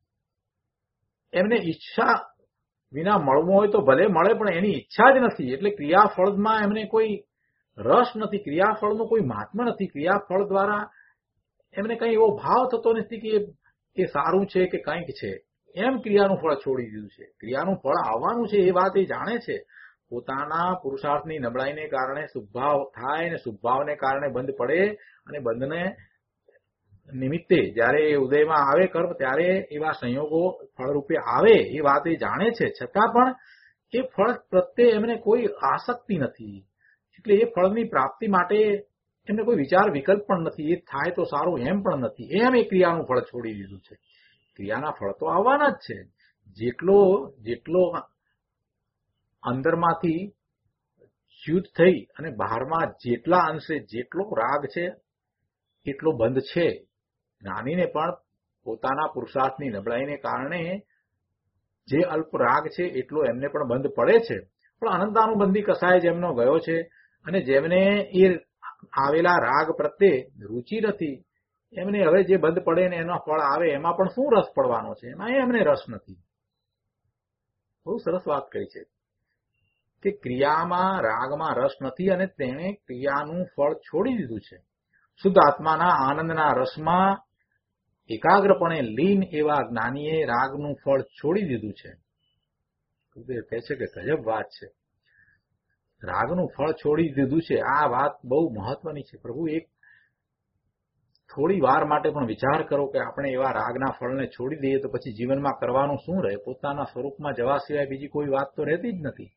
એમને ઈચ્છા વિના મળવું હોય તો ભલે મળે, પણ એની ઈચ્છા જ નથી. એટલે ક્રિયાફળમાં એમને કોઈ રસ નથી, ક્રિયાફળનું કોઈ મહાત્મ્ય નથી. ક્રિયાફળ દ્વારા એમને કઈ એવો ભાવ થતો નથી કે એ સારું છે કે કંઈક છે, એમ ક્રિયાનું ફળ છોડી દીધું છે. ક્રિયાનું ફળ આવવાનું છે એ વાત એ જાણે છે. પોતાના પુરુષાર્થની નબળાઈને કારણે શુભભાવ થાય અને શુભભાવને કારણે બંધ પડે અને બંધને નિમિત્તે જયારે એ ઉદયમાં આવે કર્મ ત્યારે એવા સંયોગો ફળરૂપે આવે એ વાત એ જાણે છે. છતાં પણ એ ફળ પ્રત્યે એમને કોઈ આસક્તિ નથી. એટલે એ ફળની પ્રાપ્તિ માટે એમને કોઈ વિચાર વિકલ્પ પણ નથી. એ થાય તો સારું એમ પણ નથી. એમ એ ક્રિયાનું ફળ છોડી દીધું છે. ક્રિયાના ફળ તો આવવાના જ છે. જેટલો જેટલો અંદરમાંથી શુદ્ધ થઈ અને બહારમાં જેટલા અંશે જેટલો રાગ છે એટલો બંધ છે. જ્ઞાનીને પણ પોતાના પુરુષાર્થની નબળાઈને કારણે જે અલ્પ રાગ છે એટલો એમને પણ બંધ પડે છે. પણ અનંતાનુબંધી કસાય જેમનો ગયો છે અને જેમને એ આવેલા રાગ પ્રત્યે રુચિ નથી, એમને હવે જે બંધ પડે ને એનો ફળ આવે એમાં પણ શું રસ પડવાનો છે? એમાં એમને રસ નથી. બહુ સરસ વાત કરી છે કે ક્રિયામાં રાગમાં રસ નથી અને તેણે ક્રિયાનું ફળ છોડી દીધું છે. શુદ્ધ આત્માના આનંદના રસમાં એકાગ્રપણે લીન એવા જ્ઞાનીએ રાગનું ફળ છોડી દીધું છે. કહે છે કે ગજબ વાત છે, રાગનું ફળ છોડી દીધું છે. આ વાત બહુ મહત્વની છે. પ્રભુ એક થોડી વાર માટે પણ વિચાર કરો કે આપણે એવા રાગના ફળને છોડી દઈએ તો પછી જીવનમાં કરવાનું શું રહે? પોતાના સ્વરૂપમાં જવા સિવાય બીજી કોઈ વાત તો રહેતી જ નથી.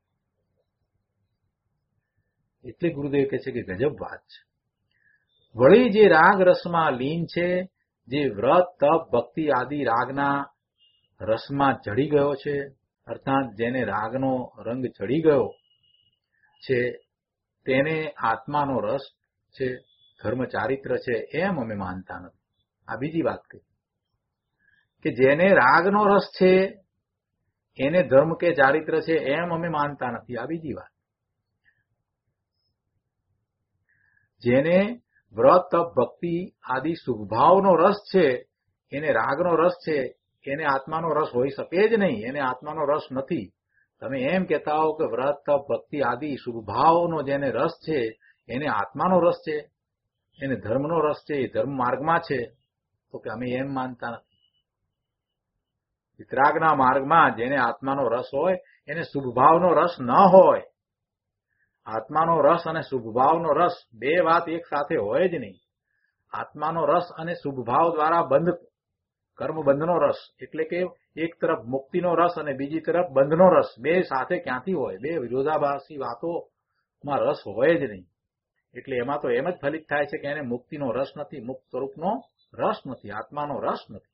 એટલે ગુરુદેવ કહે છે કે ગજબ વાત છે. વળી જે રાગ રસમાં લીન છે, જે વ્રત તપ ભક્તિ આદિ રાગના રસમાં ચડી ગયો છે, અર્થાત જેને રાગનો રંગ ચડી ગયો છે તેને આત્માનો રસ છે, ધર્મ ચારિત્ર છે એમ અમે માનતા નથી. આ બીજી વાત કહી કે જેને રાગનો રસ છે એને ધર્મ કે ચારિત્ર છે એમ અમે માનતા નથી. આ બીજી વાત. જેને વ્રત તપ ભક્તિ આદિ શુભભાવનો રસ છે એને રાગનો રસ છે, એને આત્માનો રસ હોઈ શકે જ નહીં. એને આત્માનો રસ નથી. તમે એમ કહેતા હો કે વ્રત તપ ભક્તિ આદિ શુભભાવનો જેને રસ છે એને આત્માનો રસ છે, એને ધર્મનો રસ છે, એ ધર્મ માર્ગમાં છે, તો કે અમે એમ માનતા નથી. વિતરાગના માર્ગમાં જેને આત્માનો રસ હોય એને શુભભાવનો રસ ન હોય. આત્માનો રસ અને શુભભાવનો રસ બે વાત એક સાથે હોય જ નહીં. આત્માનો રસ અને શુભભાવ દ્વારા બંધ કર્મબંધનો રસ, એટલે કે એક તરફ મુક્તિનો રસ અને બીજી તરફ બંધનો રસ, બે સાથે ક્યાંથી હોય? બે વિરોધાભાસી વાતોમાં રસ હોય જ નહીં. એટલે એમાં તો એમ જ ફલિત થાય છે કે એને મુક્તિનો રસ નથી, મુક્ત સ્વરૂપનો રસ નથી, આત્માનો રસ નથી.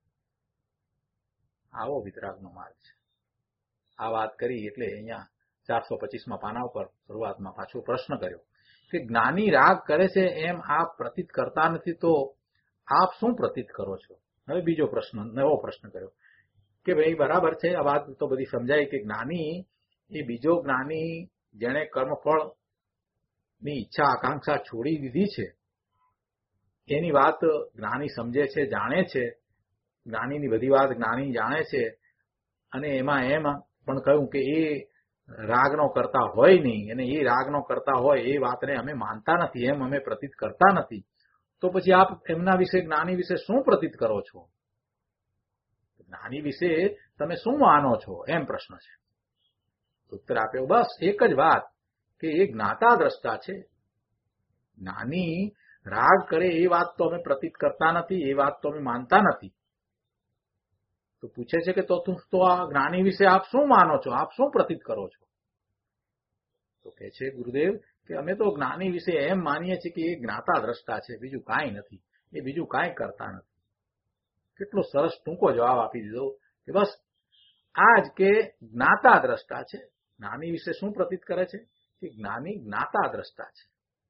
આવો વિતરાગનો માર્ગ છે. આ વાત કરી એટલે અહીંયા ચારસો પચીસમાં પાના ઉપર શરૂઆતમાં પાછો પ્રશ્ન કર્યો કે જ્ઞાની રાગ કરે છે એમ આપ પ્રતીત કરતા નથી તો આપ શું પ્રતીત કરો છો? હવે બીજો પ્રશ્ન, નવો પ્રશ્ન કર્યો કે ભાઈ બરાબર છે, આ વાત તો બધી સમજાય કે જ્ઞાની એ બીજો જ્ઞાની જેણે કર્મફળ ની ઈચ્છા આકાંક્ષા છોડી દીધી છે એની વાત જ્ઞાની સમજે છે, જાણે છે, જ્ઞાનીની બધી વાત જ્ઞાની જાણે છે, અને એમાં એમ પણ કહ્યું કે એ રાગનો કરતા હોય નહીં, અને એ રાગનો કરતા હોય એ વાતને અમે માનતા નથી, એમ અમે પ્રતીત કરતા નથી, તો પછી આપ એમના વિશે જ્ઞાની વિશે શું પ્રતીત કરો છો? જ્ઞાની વિશે તમે શું માનો છો? એમ પ્રશ્ન છે. ઉત્તર આપ્યો બસ એક જ વાત કે એ જ્ઞાતા દ્રષ્ટા છે. જ્ઞાની રાગ કરે એ વાત તો અમે પ્રતીત કરતા નથી, એ વાત તો અમે માનતા નથી. તો પૂછે છે કે તો તું તો આ જ્ઞાની વિશે આપ શું માનો છો, આપ શું પ્રતીત કરો છો? તો કહે છે ગુરુદેવ કે અમે તો જ્ઞાની વિશે એમ માનીએ છીએ કે એ જ્ઞાતા દ્રષ્ટા છે, બીજું કાંઈ નથી, એ બીજું કાંઈ કરતા નથી. કેટલો સરસ ટૂંકો જવાબ આપી દીધો કે બસ આ જ કે જ્ઞાતા દ્રષ્ટા છે. જ્ઞાની વિશે શું પ્રતીત કરે છે કે જ્ઞાની જ્ઞાતા દ્રષ્ટા છે.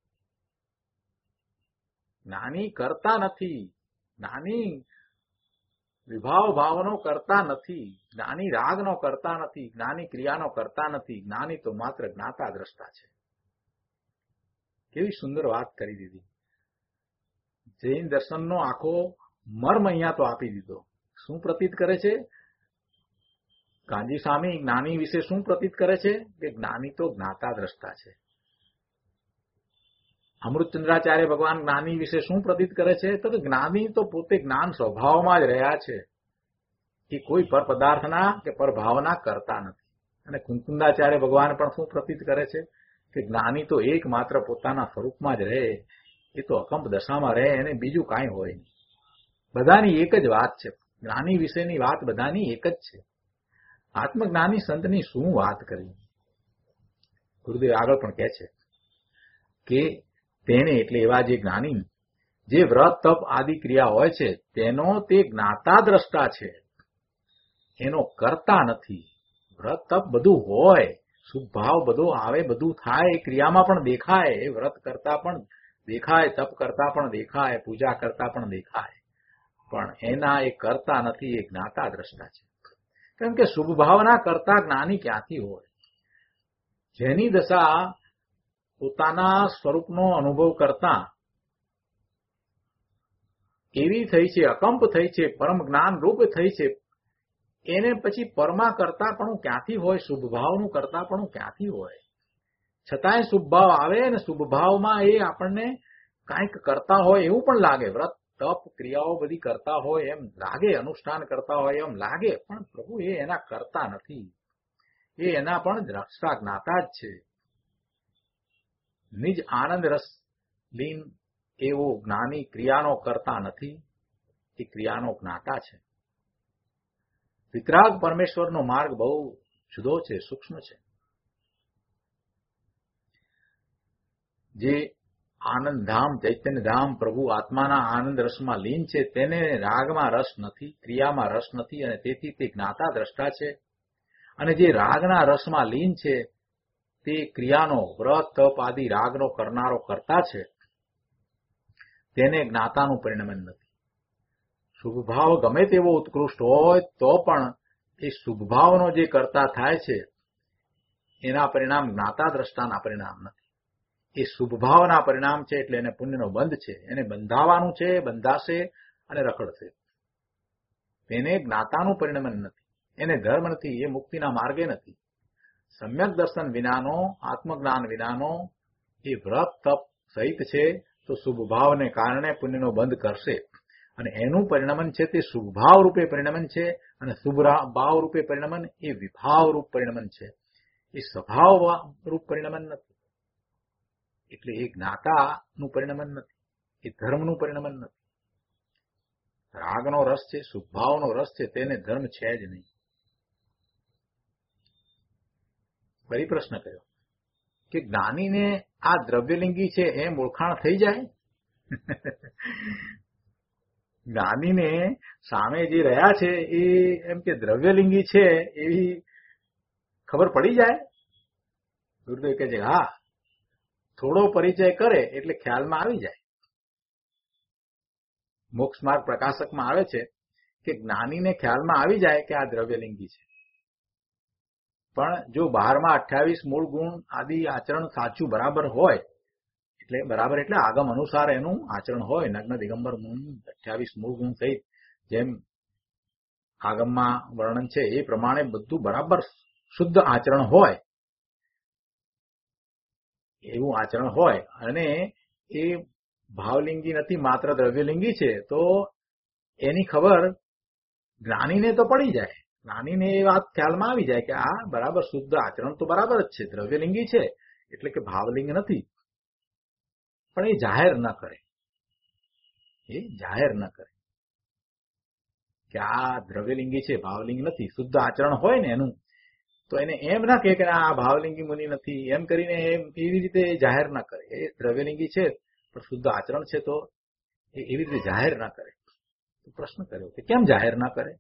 જ્ઞાની કરતા નથી, જ્ઞાની વિભાવ ભાવનો કરતા નથી, જ્ઞાની રાગનો કરતા નથી, જ્ઞાની ક્રિયાનો કરતા નથી, જ્ઞાની તો માત્ર જ્ઞાતા દ્રષ્ટા છે. કેવી સુંદર વાત કરી દીધી. જૈન દર્શનનો આખો મર્મ અહીંયા તો આપી દીધો. શું પ્રતીત કરે છે? ગાંધી સ્વામી જ્ઞાની વિશે શું પ્રતીત કરે છે કે જ્ઞાની તો જ્ઞાતા દ્રષ્ટા છે. અમૃતચંદ્રાચાર્ય ભગવાન જ્ઞાની વિશે શું પ્રતીત કરે છે તો કે જ્ઞાની તો પોતે જ્ઞાન સ્વભાવમાં જ રહ્યા છે, એ કોઈ પર પદાર્થના કે પરભાવના કરતા નથી. અને કુંકુંદાચાર્ય ભગવાન પણ શું પ્રતીત કરે છે કે જ્ઞાની તો એકમાત્ર પોતાના સ્વરૂપમાં જ રહે, એ તો અકંપ દશામાં રહે, અને બીજું કાંઈ હોય નહીં. બધાની એક જ વાત છે, જ્ઞાની વિશેની વાત બધાની એક જ છે. આત્મજ્ઞાની સંતની શું વાત કરી. ગુરુદેવ આગળ પણ કહે છે કે તેને એટલે એવા જે જ્ઞાની જે વ્રત તપ આદિ ક્રિયા હોય છે તેનો તે જ્ઞાતા દ્રષ્ટા છે, એનો કરતા નથી. વ્રત તપ બધું હોય, શુભ ભાવ બધો આવે, બધું થાય, એ ક્રિયામાં પણ દેખાય, એ વ્રત કરતા પણ દેખાય, તપ કરતા પણ દેખાય, પૂજા કરતા પણ દેખાય, પણ એના એ કરતા નથી, એ જ્ઞાતા દ્રષ્ટા છે. કેમ કે શુભ ભાવના કરતા જ્ઞાની ક્યાંથી હોય? જેની દશા પોતાના સ્વરૂપનો અનુભવ કરતા એવી થઈ છે, અકંપ થઈ છે, પરમ જ્ઞાન રૂપ થઈ છે, એને પછી પરમાં કરતા પણ ક્યાંથી હોય? શુભ ભાવનું કરતા પણ ક્યાંથી હોય? છતાંય શુભ ભાવ આવે અને શુભ ભાવમાં એ આપણને કાંઈક કરતા હોય એવું પણ લાગે. વ્રત તપ ક્રિયાઓ બધી કરતા હોય એમ લાગે, અનુષ્ઠાન કરતા હોય એમ લાગે, પણ પ્રભુ એ એના કરતા નથી, એ એના પણ દ્રષ્ટા જ્ઞાતા જ છે. નિજ આનંદ રસ લીન એવો જ્ઞાની ક્રિયાનો કરતા નથી, એ ક્રિયાનો જ્ઞાતા છે. વિતરાગ પરમેશ્વરનો માર્ગ બહુ જુદો છે, સૂક્ષ્મ છે. જે આનંદ ધામ, ચૈતન્ય ધામ, પ્રભુ આત્માના આનંદ રસમાં લીન છે, તેને રાગમાં રસ નથી, ક્રિયામાં રસ નથી, અને તેથી તે જ્ઞાતા દ્રષ્ટા છે. અને જે રાગના રસમાં લીન છે તે ક્રિયાનો વ્રત તપ આદિ રાગનો કરનારો કરતા છે, તેને જ્ઞાતાનું પરિણમન નથી. શુભભાવ ગમે તેવો ઉત્કૃષ્ટ હોય તો પણ એ શુભભાવનો જે કરતા થાય છે એના પરિણામ જ્ઞાતા દ્રષ્ટાના પરિણામ નથી. એ શુભભાવના પરિણામ છે, એટલે એને પુણ્યનો બંધ છે, એને બંધાવાનું છે, બંધાશે અને રખડશે. તેને જ્ઞાતાનું પરિણમન નથી, એને ધર્મ નથી, એ મુક્તિના માર્ગે નથી. સમ્યક દર્શન વિનાનો, આત્મજ્ઞાન વિનાનો એ વ્રત તપ સહિત છે તો શુભભાવને કારણે પુણ્યનો બંધ કરશે, અને એનું પરિણમન છે તે શુભભાવ રૂપે પરિણમન છે, અને શુભ ભાવ રૂપે પરિણમન એ વિભાવ રૂપ પરિણમન છે, એ સ્વભાવ રૂપ પરિણમન નથી. એટલે એ જ્ઞાતાનું પરિણમન નથી, એ ધર્મનું પરિણમન નથી. રાગનો રસ છે, શુભભાવનો રસ છે, તેને ધર્મ છે જ નહીં. ફરી પ્રશ્ન કર્યો કે જ્ઞાનીને આ દ્રવ્યલિંગી છે એમ ઓળખાણ થઈ જાય? જ્ઞાનીને સામે જે રહ્યા છે એ એમ કે દ્રવ્યલિંગી છે એવી ખબર પડી જાય? ગુરુદેવ કહે છે હા, થોડો પરિચય કરે એટલે ખ્યાલમાં આવી જાય. મોક્ષ માર્ગ પ્રકાશકમાં આવે છે કે જ્ઞાનીને ખ્યાલમાં આવી જાય કે આ દ્રવ્યલિંગી છે. પણ જો બહારમાં અઠ્યાવીસ મૂળ ગુણ આદિ આચરણ સાચું બરાબર હોય, એટલે બરાબર એટલે આગમ અનુસાર એનું આચરણ હોય, નગ્ન દિગંબર મુનિ અઠ્યાવીસ મૂળ ગુણ સહિત જેમ આગમમાં વર્ણન છે એ પ્રમાણે બધું બરાબર શુદ્ધ આચરણ હોય, એવું આચરણ હોય અને એ ભાવલિંગી નથી, માત્ર દ્રવ્યલિંગી છે, તો એની ખબર જ્ઞાનીને તો પડી જાય. જ્ઞાનીને એ વાત ખ્યાલમાં આવી જાય કે આ બરાબર શુદ્ધ આચરણ તો બરાબર જ છે, દ્રવ્યલિંગી છે એટલે કે ભાવલિંગ નથી. પણ એ જાહેર ન કરે, એ જાહેર ન કરે કે આ દ્રવ્યલિંગી છે, ભાવલિંગ નથી. શુદ્ધ આચરણ હોય ને એનું, તો એને એમ ના કહે કે આ ભાવલિંગી મુનિ નથી, એમ કરીને એવી રીતે જાહેર ના કરે. એ દ્રવ્યલિંગી છે પણ શુદ્ધ આચરણ છે, તો એવી રીતે જાહેર ના કરે. તો પ્રશ્ન કર્યો કે કેમ જાહેર ના કરે?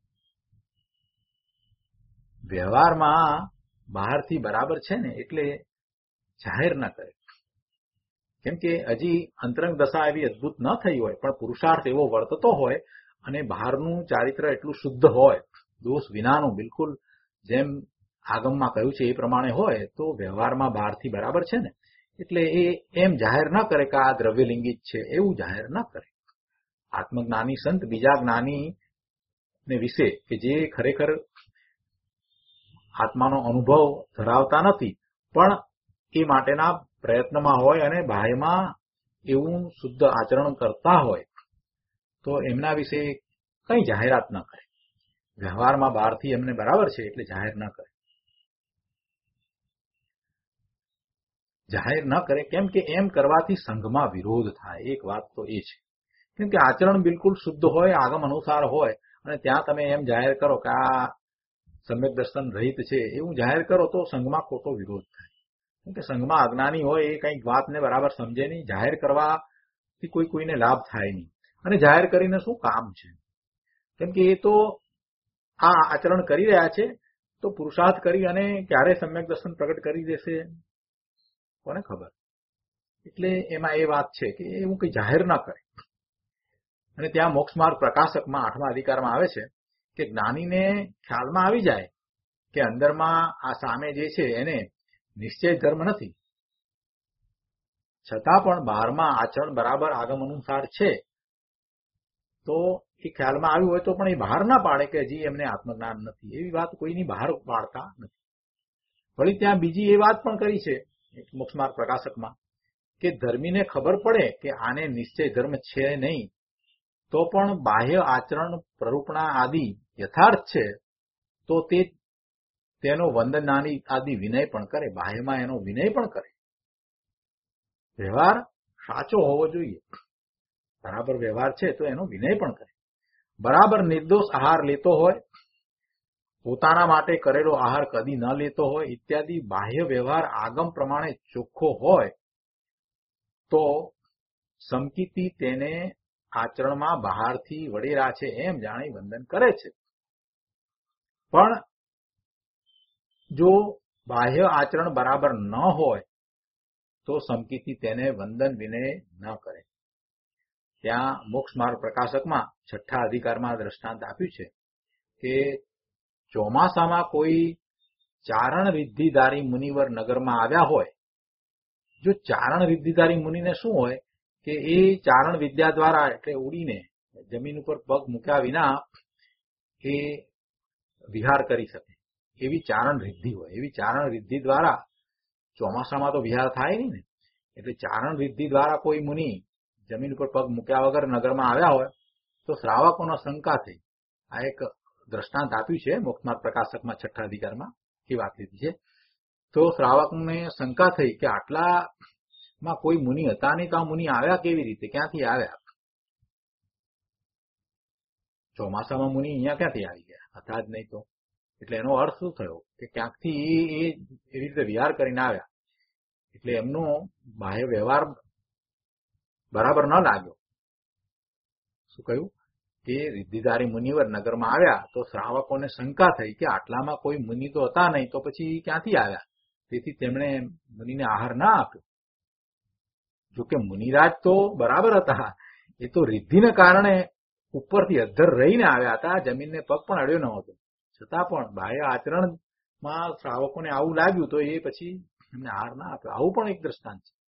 વ્યવહારમાં બહારથી બરાબર છે ને એટલે જાહેર ના કરે. કેમ કે હજી અંતરંગ દશા એવી અદભુત ન થઈ હોય, પણ પુરુષાર્થ એવો વર્તતો હોય અને બહારનું ચારિત્ર એટલું શુદ્ધ હોય, દોષ વિનાનું, બિલકુલ જેમ આગમમાં કહ્યું છે એ પ્રમાણે હોય, તો વ્યવહારમાં બહારથી બરાબર છે ને એટલે એ એમ જાહેર ના કરે કે આ દ્રવ્યલિંગી જ છે, એવું જાહેર ના કરે. આત્મજ્ઞાની સંત બીજા જ્ઞાની ને વિશે કે જે ખરેખર આત્માનો અનુભવ ધરાવતા નથી પણ એ માટેના પ્રયત્નમાં હોય અને બાહ્યમાં એવું શુદ્ધ આચરણ કરતા હોય, તો એમના વિશે કઈ જાહેરાત ન કરે. વ્યવહારમાં બહારથી એમને બરાબર છે એટલે જાહેર ન કરે. જાહેર ન કરે કેમ કે એમ કરવાથી સંઘમાં વિરોધ થાય. એક વાત તો એ છે, કેમ કે આચરણ બિલકુલ શુદ્ધ હોય, આગમ અનુસાર હોય અને ત્યાં તમે એમ જાહેર કરો કે આ સમ્યક દર્શન રહિત છે, એવું જાહેર કરો તો સંઘમાં ખોટો વિરોધ થાય. કેમ કે સંઘમાં અજ્ઞાની હોય એ કંઈક વાતને બરાબર સમજે નહીં, જાહેર કરવાથી કોઈ કોઈને લાભ થાય નહીં. અને જાહેર કરીને શું કામ છે? કેમ કે એ તો આ આચરણ કરી રહ્યા છે, તો પુરુષાર્થ કરી અને ક્યારે સમ્યક દર્શન પ્રગટ કરી દેશે કોને ખબર. એટલે એમાં એ વાત છે કે એવું કંઈ જાહેર ના કરે. અને ત્યાં મોક્ષ માર્ગ પ્રકાશકમાં આઠમા અધિકારમાં આવે છે કે જ્ઞાનીને ખ્યાલમાં આવી જાય કે અંદરમાં આ સામે જે છે એને નિશ્ચય ધર્મ નથી, છતાં પણ બહારમાં આચરણ બરાબર આગમ અનુસાર છે, તો એ ખ્યાલમાં આવ્યું હોય તો પણ એ બહાર ના પાડે કે હજી એમને આત્મજ્ઞાન નથી. એવી વાત કોઈની બહાર પાડતા નથી. વળી ત્યાં બીજી એ વાત પણ કરી છે મોક્ષ માર્ગ પ્રકાશકમાં કે ધર્મીને ખબર પડે કે આને નિશ્ચય ધર્મ છે નહીં, તો પણ બાહ્ય આચરણ પ્રરૂપણા આદિ યથાર્થ છે, તો તે તેનો વંદન આદિ વિનય પણ કરે, બાહ્યમાં એનો વિનય પણ કરે. વ્યવહાર સાચો હોવો જોઈએ, બરાબર વ્યવહાર છે તો એનો વિનય પણ કરે. બરાબર નિર્દોષ આહાર લેતો હોય, પોતાના માટે કરેલો આહાર કદી ન લેતો હોય ઇત્યાદિ બાહ્ય વ્યવહાર આગમ પ્રમાણે ચોખ્ખો હોય, તો સમકીતી તેને આચરણમાં બહારથી વડેરા છે એમ જાણી વંદન કરે છે. પણ જો બાહ્ય આચરણ બરાબર ન હોય તો સમકીતી તેને વંદન વિનય ન કરે. ત્યાં મોક્ષ માર્ગ પ્રકાશકમાં છઠ્ઠા અધિકારમાં દ્રષ્ટાંત આપ્યું છે કે ચોમાસામાં કોઈ ચારણ રિદ્ધિધારી મુનિવર નગરમાં આવ્યા હોય. જો ચારણ રિદ્ધિધારી મુનિને શું હોય કે એ ચારણ વિદ્યા દ્વારા એટલે ઉડીને જમીન ઉપર પગ મૂક્યા વિના એ વિહાર કરી શકે એવી ચારણ રિદ્ધિ હોય. એવી ચારણ રિદ્ધિ દ્વારા ચોમાસામાં તો વિહાર થાય નહીં ને, એટલે ચારણ રિદ્ધિ દ્વારા કોઈ મુનિ જમીન ઉપર પગ મૂક્યા વગર નગરમાં આવ્યા હોય તો શ્રાવકોનો શંકા થઈ. આ એક દ્રષ્ટાંત આપ્યું છે મોક્ષ માર્ગ પ્રકાશકમાં છઠ્ઠા અધિકારમાં એ વાત લીધી છે. તો શ્રાવકને શંકા થઈ કે આટલામાં કોઈ મુનિ હતા નહીં તો આ મુનિ આવ્યા કેવી રીતે, ક્યાંથી આવ્યા? ચોમાસામાં મુનિ અહીંયા ક્યાંથી આવી ગયા? હતા જ નહીં તો. એટલે એનો અર્થ શું થયો કે ક્યાંકથી એ એવી રીતે વિહાર કરીને આવ્યા. એટલે એમનો બાહ્ય વ્યવહાર બરાબર ન લાગ્યો. શું કહ્યું કે રિદ્ધિધારી મુનિવર નગરમાં આવ્યા તો શ્રાવકોને શંકા થઈ કે આટલામાં કોઈ મુનિ તો હતા નહીં તો પછી ક્યાંથી આવ્યા. તેથી તેમણે મુનિને આહાર ના આપ્યો. જોકે મુનિરાજ તો બરાબર હતા, એ તો રિદ્ધિને કારણે ઉપરથી અધ્ધર રહીને આવ્યા હતા, જમીનને પગ પણ અડ્યો ન હતો, છતાં પણ બાહ્ય આચરણમાં શ્રાવકોને આવું લાગ્યું તો એ પછી એમને હાર ના આપ્યો. આવું પણ એક દ્રષ્ટાંત છે.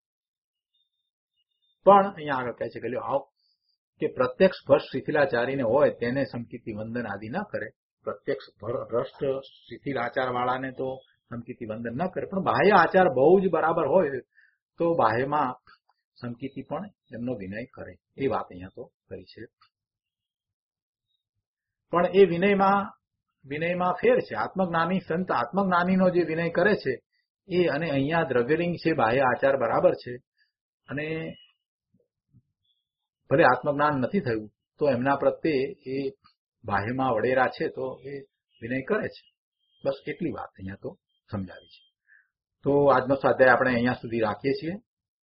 પણ અહીંયા આગળ કહે છે કે આવો કે પ્રત્યક્ષ ભ્રષ્ટ શિથિલાચારીને હોય તેને સંકીર્તિ વંદન આદિ ન કરે. પ્રત્યક્ષ ભ્રષ્ટ શિથિલાચાર વાળાને તો સંકીર્તિ વંદન ન કરે, પણ બાહ્ય આચાર બહુ જ બરાબર હોય તો બાહ્યમાં સંકીર્તિ પણ એમનો વિનય કરે. એ વાત અહીંયા તો કરી છે. પણ એ વિનયમાં વિનયમાં ફેર છે. આત્મજ્ઞાની સંત આત્મજ્ઞાનીનો જે વિનય કરે છે એ, અને અહીંયા દ્રવ્યલિંગ છે, બાહ્ય આચાર બરાબર છે, અને ભલે આત્મજ્ઞાન નથી થયું તો એમના પ્રત્યે એ બાહ્યમાં વડેરા છે તો એ વિનય કરે છે. બસ એટલી વાત અહીંયા તો સમજાવી છે. તો આજનો સ્વાધ્યાય આપણે અહીંયા સુધી રાખીએ છીએ.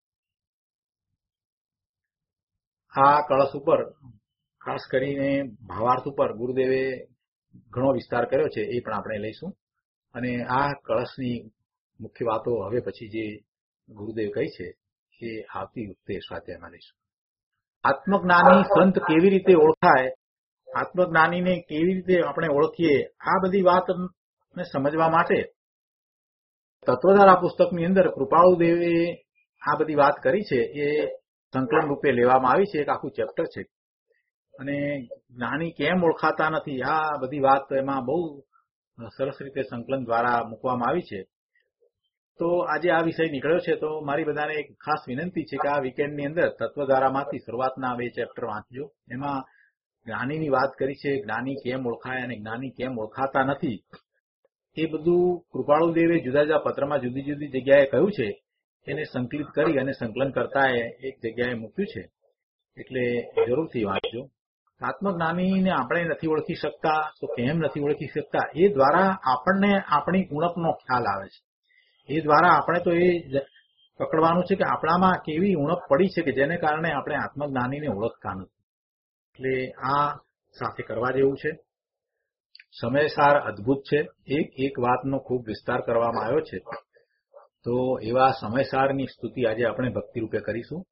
આ કળશ ઉપર ખાસ કરીને ભાવાર્થ ઉપર ગુરુદેવે ઘણો વિસ્તાર કર્યો છે, એ પણ આપણે લઈશું. અને આ કળશની મુખ્ય વાતો હવે પછી જે ગુરુદેવ કહી છે એ આવતી વખતે સ્વાધ્યાયમાં લઈશું. આત્મજ્ઞાની સંત કેવી રીતે ઓળખાય, આત્મજ્ઞાનીને કેવી રીતે આપણે ઓળખીએ, આ બધી વાતને સમજવા માટે તત્વધારા પુસ્તકની અંદર કૃપાળુ દેવે આ બધી વાત કરી છે. એ સંકલન રૂપે લેવામાં આવી છે, એક આખું ચેપ્ટર છે. અને જ્ઞાની કેમ ઓળખાતા નથી, આ બધી વાત એમાં બહુ સરસ રીતે સંકલન દ્વારા મૂકવામાં આવી છે. તો આજે આ વિષય નીકળ્યો છે તો મારી બધાને એક ખાસ વિનંતી છે કે આ વીકેન્ડની અંદર તત્વધારામાંથી શરૂઆતના બે ચેપ્ટર વાંચજો. એમાં જ્ઞાનીની વાત કરી છે, જ્ઞાની કેમ ઓળખાય અને જ્ઞાની કેમ ઓળખાતા નથી, એ બધું કૃપાળુ દેવે જુદા જુદા પત્રમાં જુદી જુદી જગ્યાએ કહ્યું છે. એને સંકલિત કરી અને સંકલન કરતા એક જગ્યાએ મૂક્યું છે, એટલે જરૂરથી વાંચજો. આત્મજ્ઞાનીને આપણે નથી ઓળખી શકતા તો કેમ નથી ઓળખી શકતા, એ દ્વારા આપણને આપણી ઉણપનો ખ્યાલ આવે છે. એ દ્વારા આપણે તો એ પકડવાનું છે કે આપણામાં કેવી ઉણપ પડી છે કે જેને કારણે આપણે આત્મજ્ઞાનીને ઓળખતા નથી. એટલે આ સાથે કરવા જેવું છે. સમયસાર અદ્ભુત છે. એક એક વાતનો ખૂબ વિસ્તાર કરવામાં આવ્યો છે. તો એવા સમયસારની સ્તુતિ આજે આપણે ભક્તિ રૂપે કરીશું.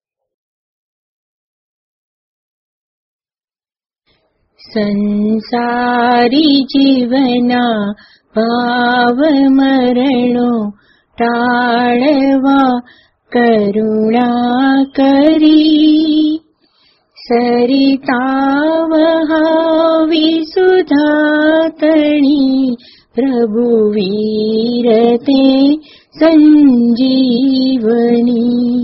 સંસારી જીવના ભાવ મરણો ટાળવા કરુણા કરી, સરિતા વહાવી સુધાતણી પ્રભુવીર તે સંજીવની.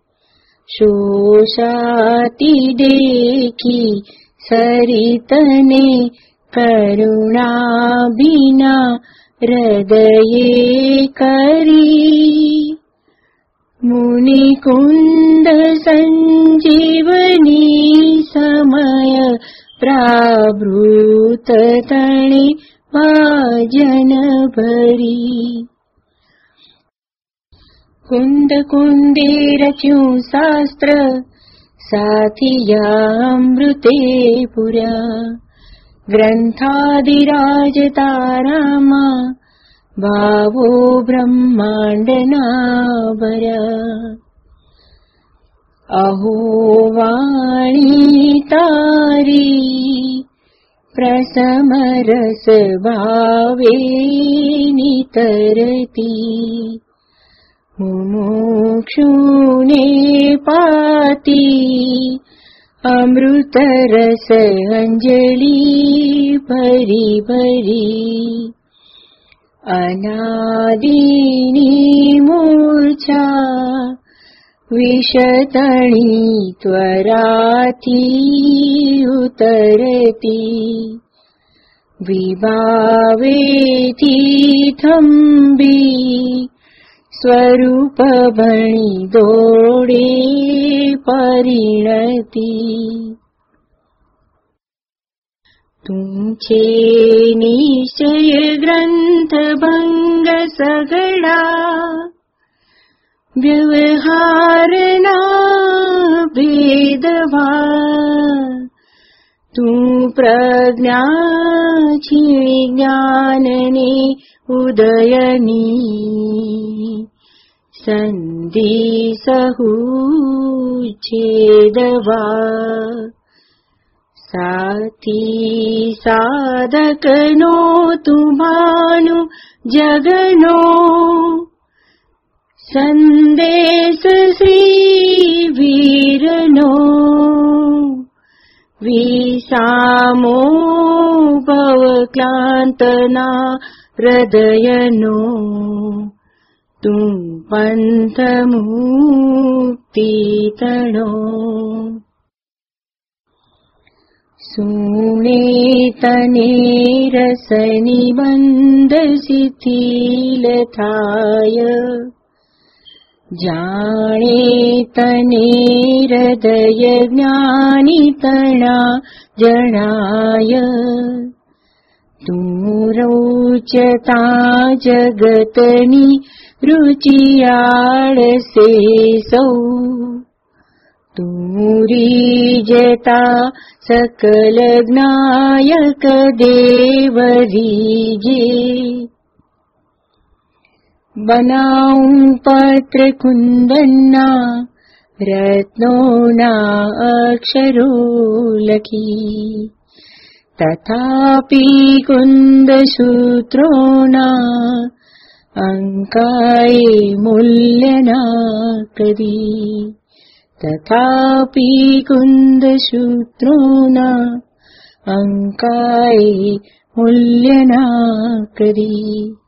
શોષાતી દેખી સરિતને કરુણા બિના હૃદયે કરી, મુનિકુંદ સંજીવની સમય પ્રાવૃત તણે ભાજન ભરી. કુંદ કુંદે રચ્યું શાસ્ત્ર સાથિયામૃતે પુર્યા, ગ્રંથાદિરાજ તારામાં ભાવો બ્રહ્માંડના ભર્યા. અહો વાણી તારી પ્રસમ રસ ભાવે નિતરતી, મુમુક્ષુને પાતી અમૃત રસ અંજલિ ભરી ભરી. અનાદિની મૂર્છા વિષતણી ત્વરાથી ઉતરતી, વિભાવેથી થંભી સ્વરૂપ ભણી દોડે પરિણતી. તું છે નિશ્ચય ગ્રંથ ભંગ સગડા, વ્યવહારના ભેદભાવ. તું પ્રજ્ઞા છીણી જ્ઞાનને ઉદયની, સંધિ સહુ છેદવા. साथी साधकनो तुम्हानु जगनो संदेश श्री वीरनो विसामो भव क्लांतना हृदयनो तुम पंथ मुक्ति तणो सुने तने रसनि बंध शिथिल थाय जाने तने हृदय ज्ञानी तणा जनाय तू रोचता जगतनी रुचियाळ से सौ तूरी जता सकल ज्ञायक देवरीजे बनाऊं पत्र कुंदन्ना रत्नोना अक्षरो लखी तथापि कुंद सूत्रोना अंकाय मूल्यना करी तथापि कुंद सूत्रोना अंकाय मूल्यना करी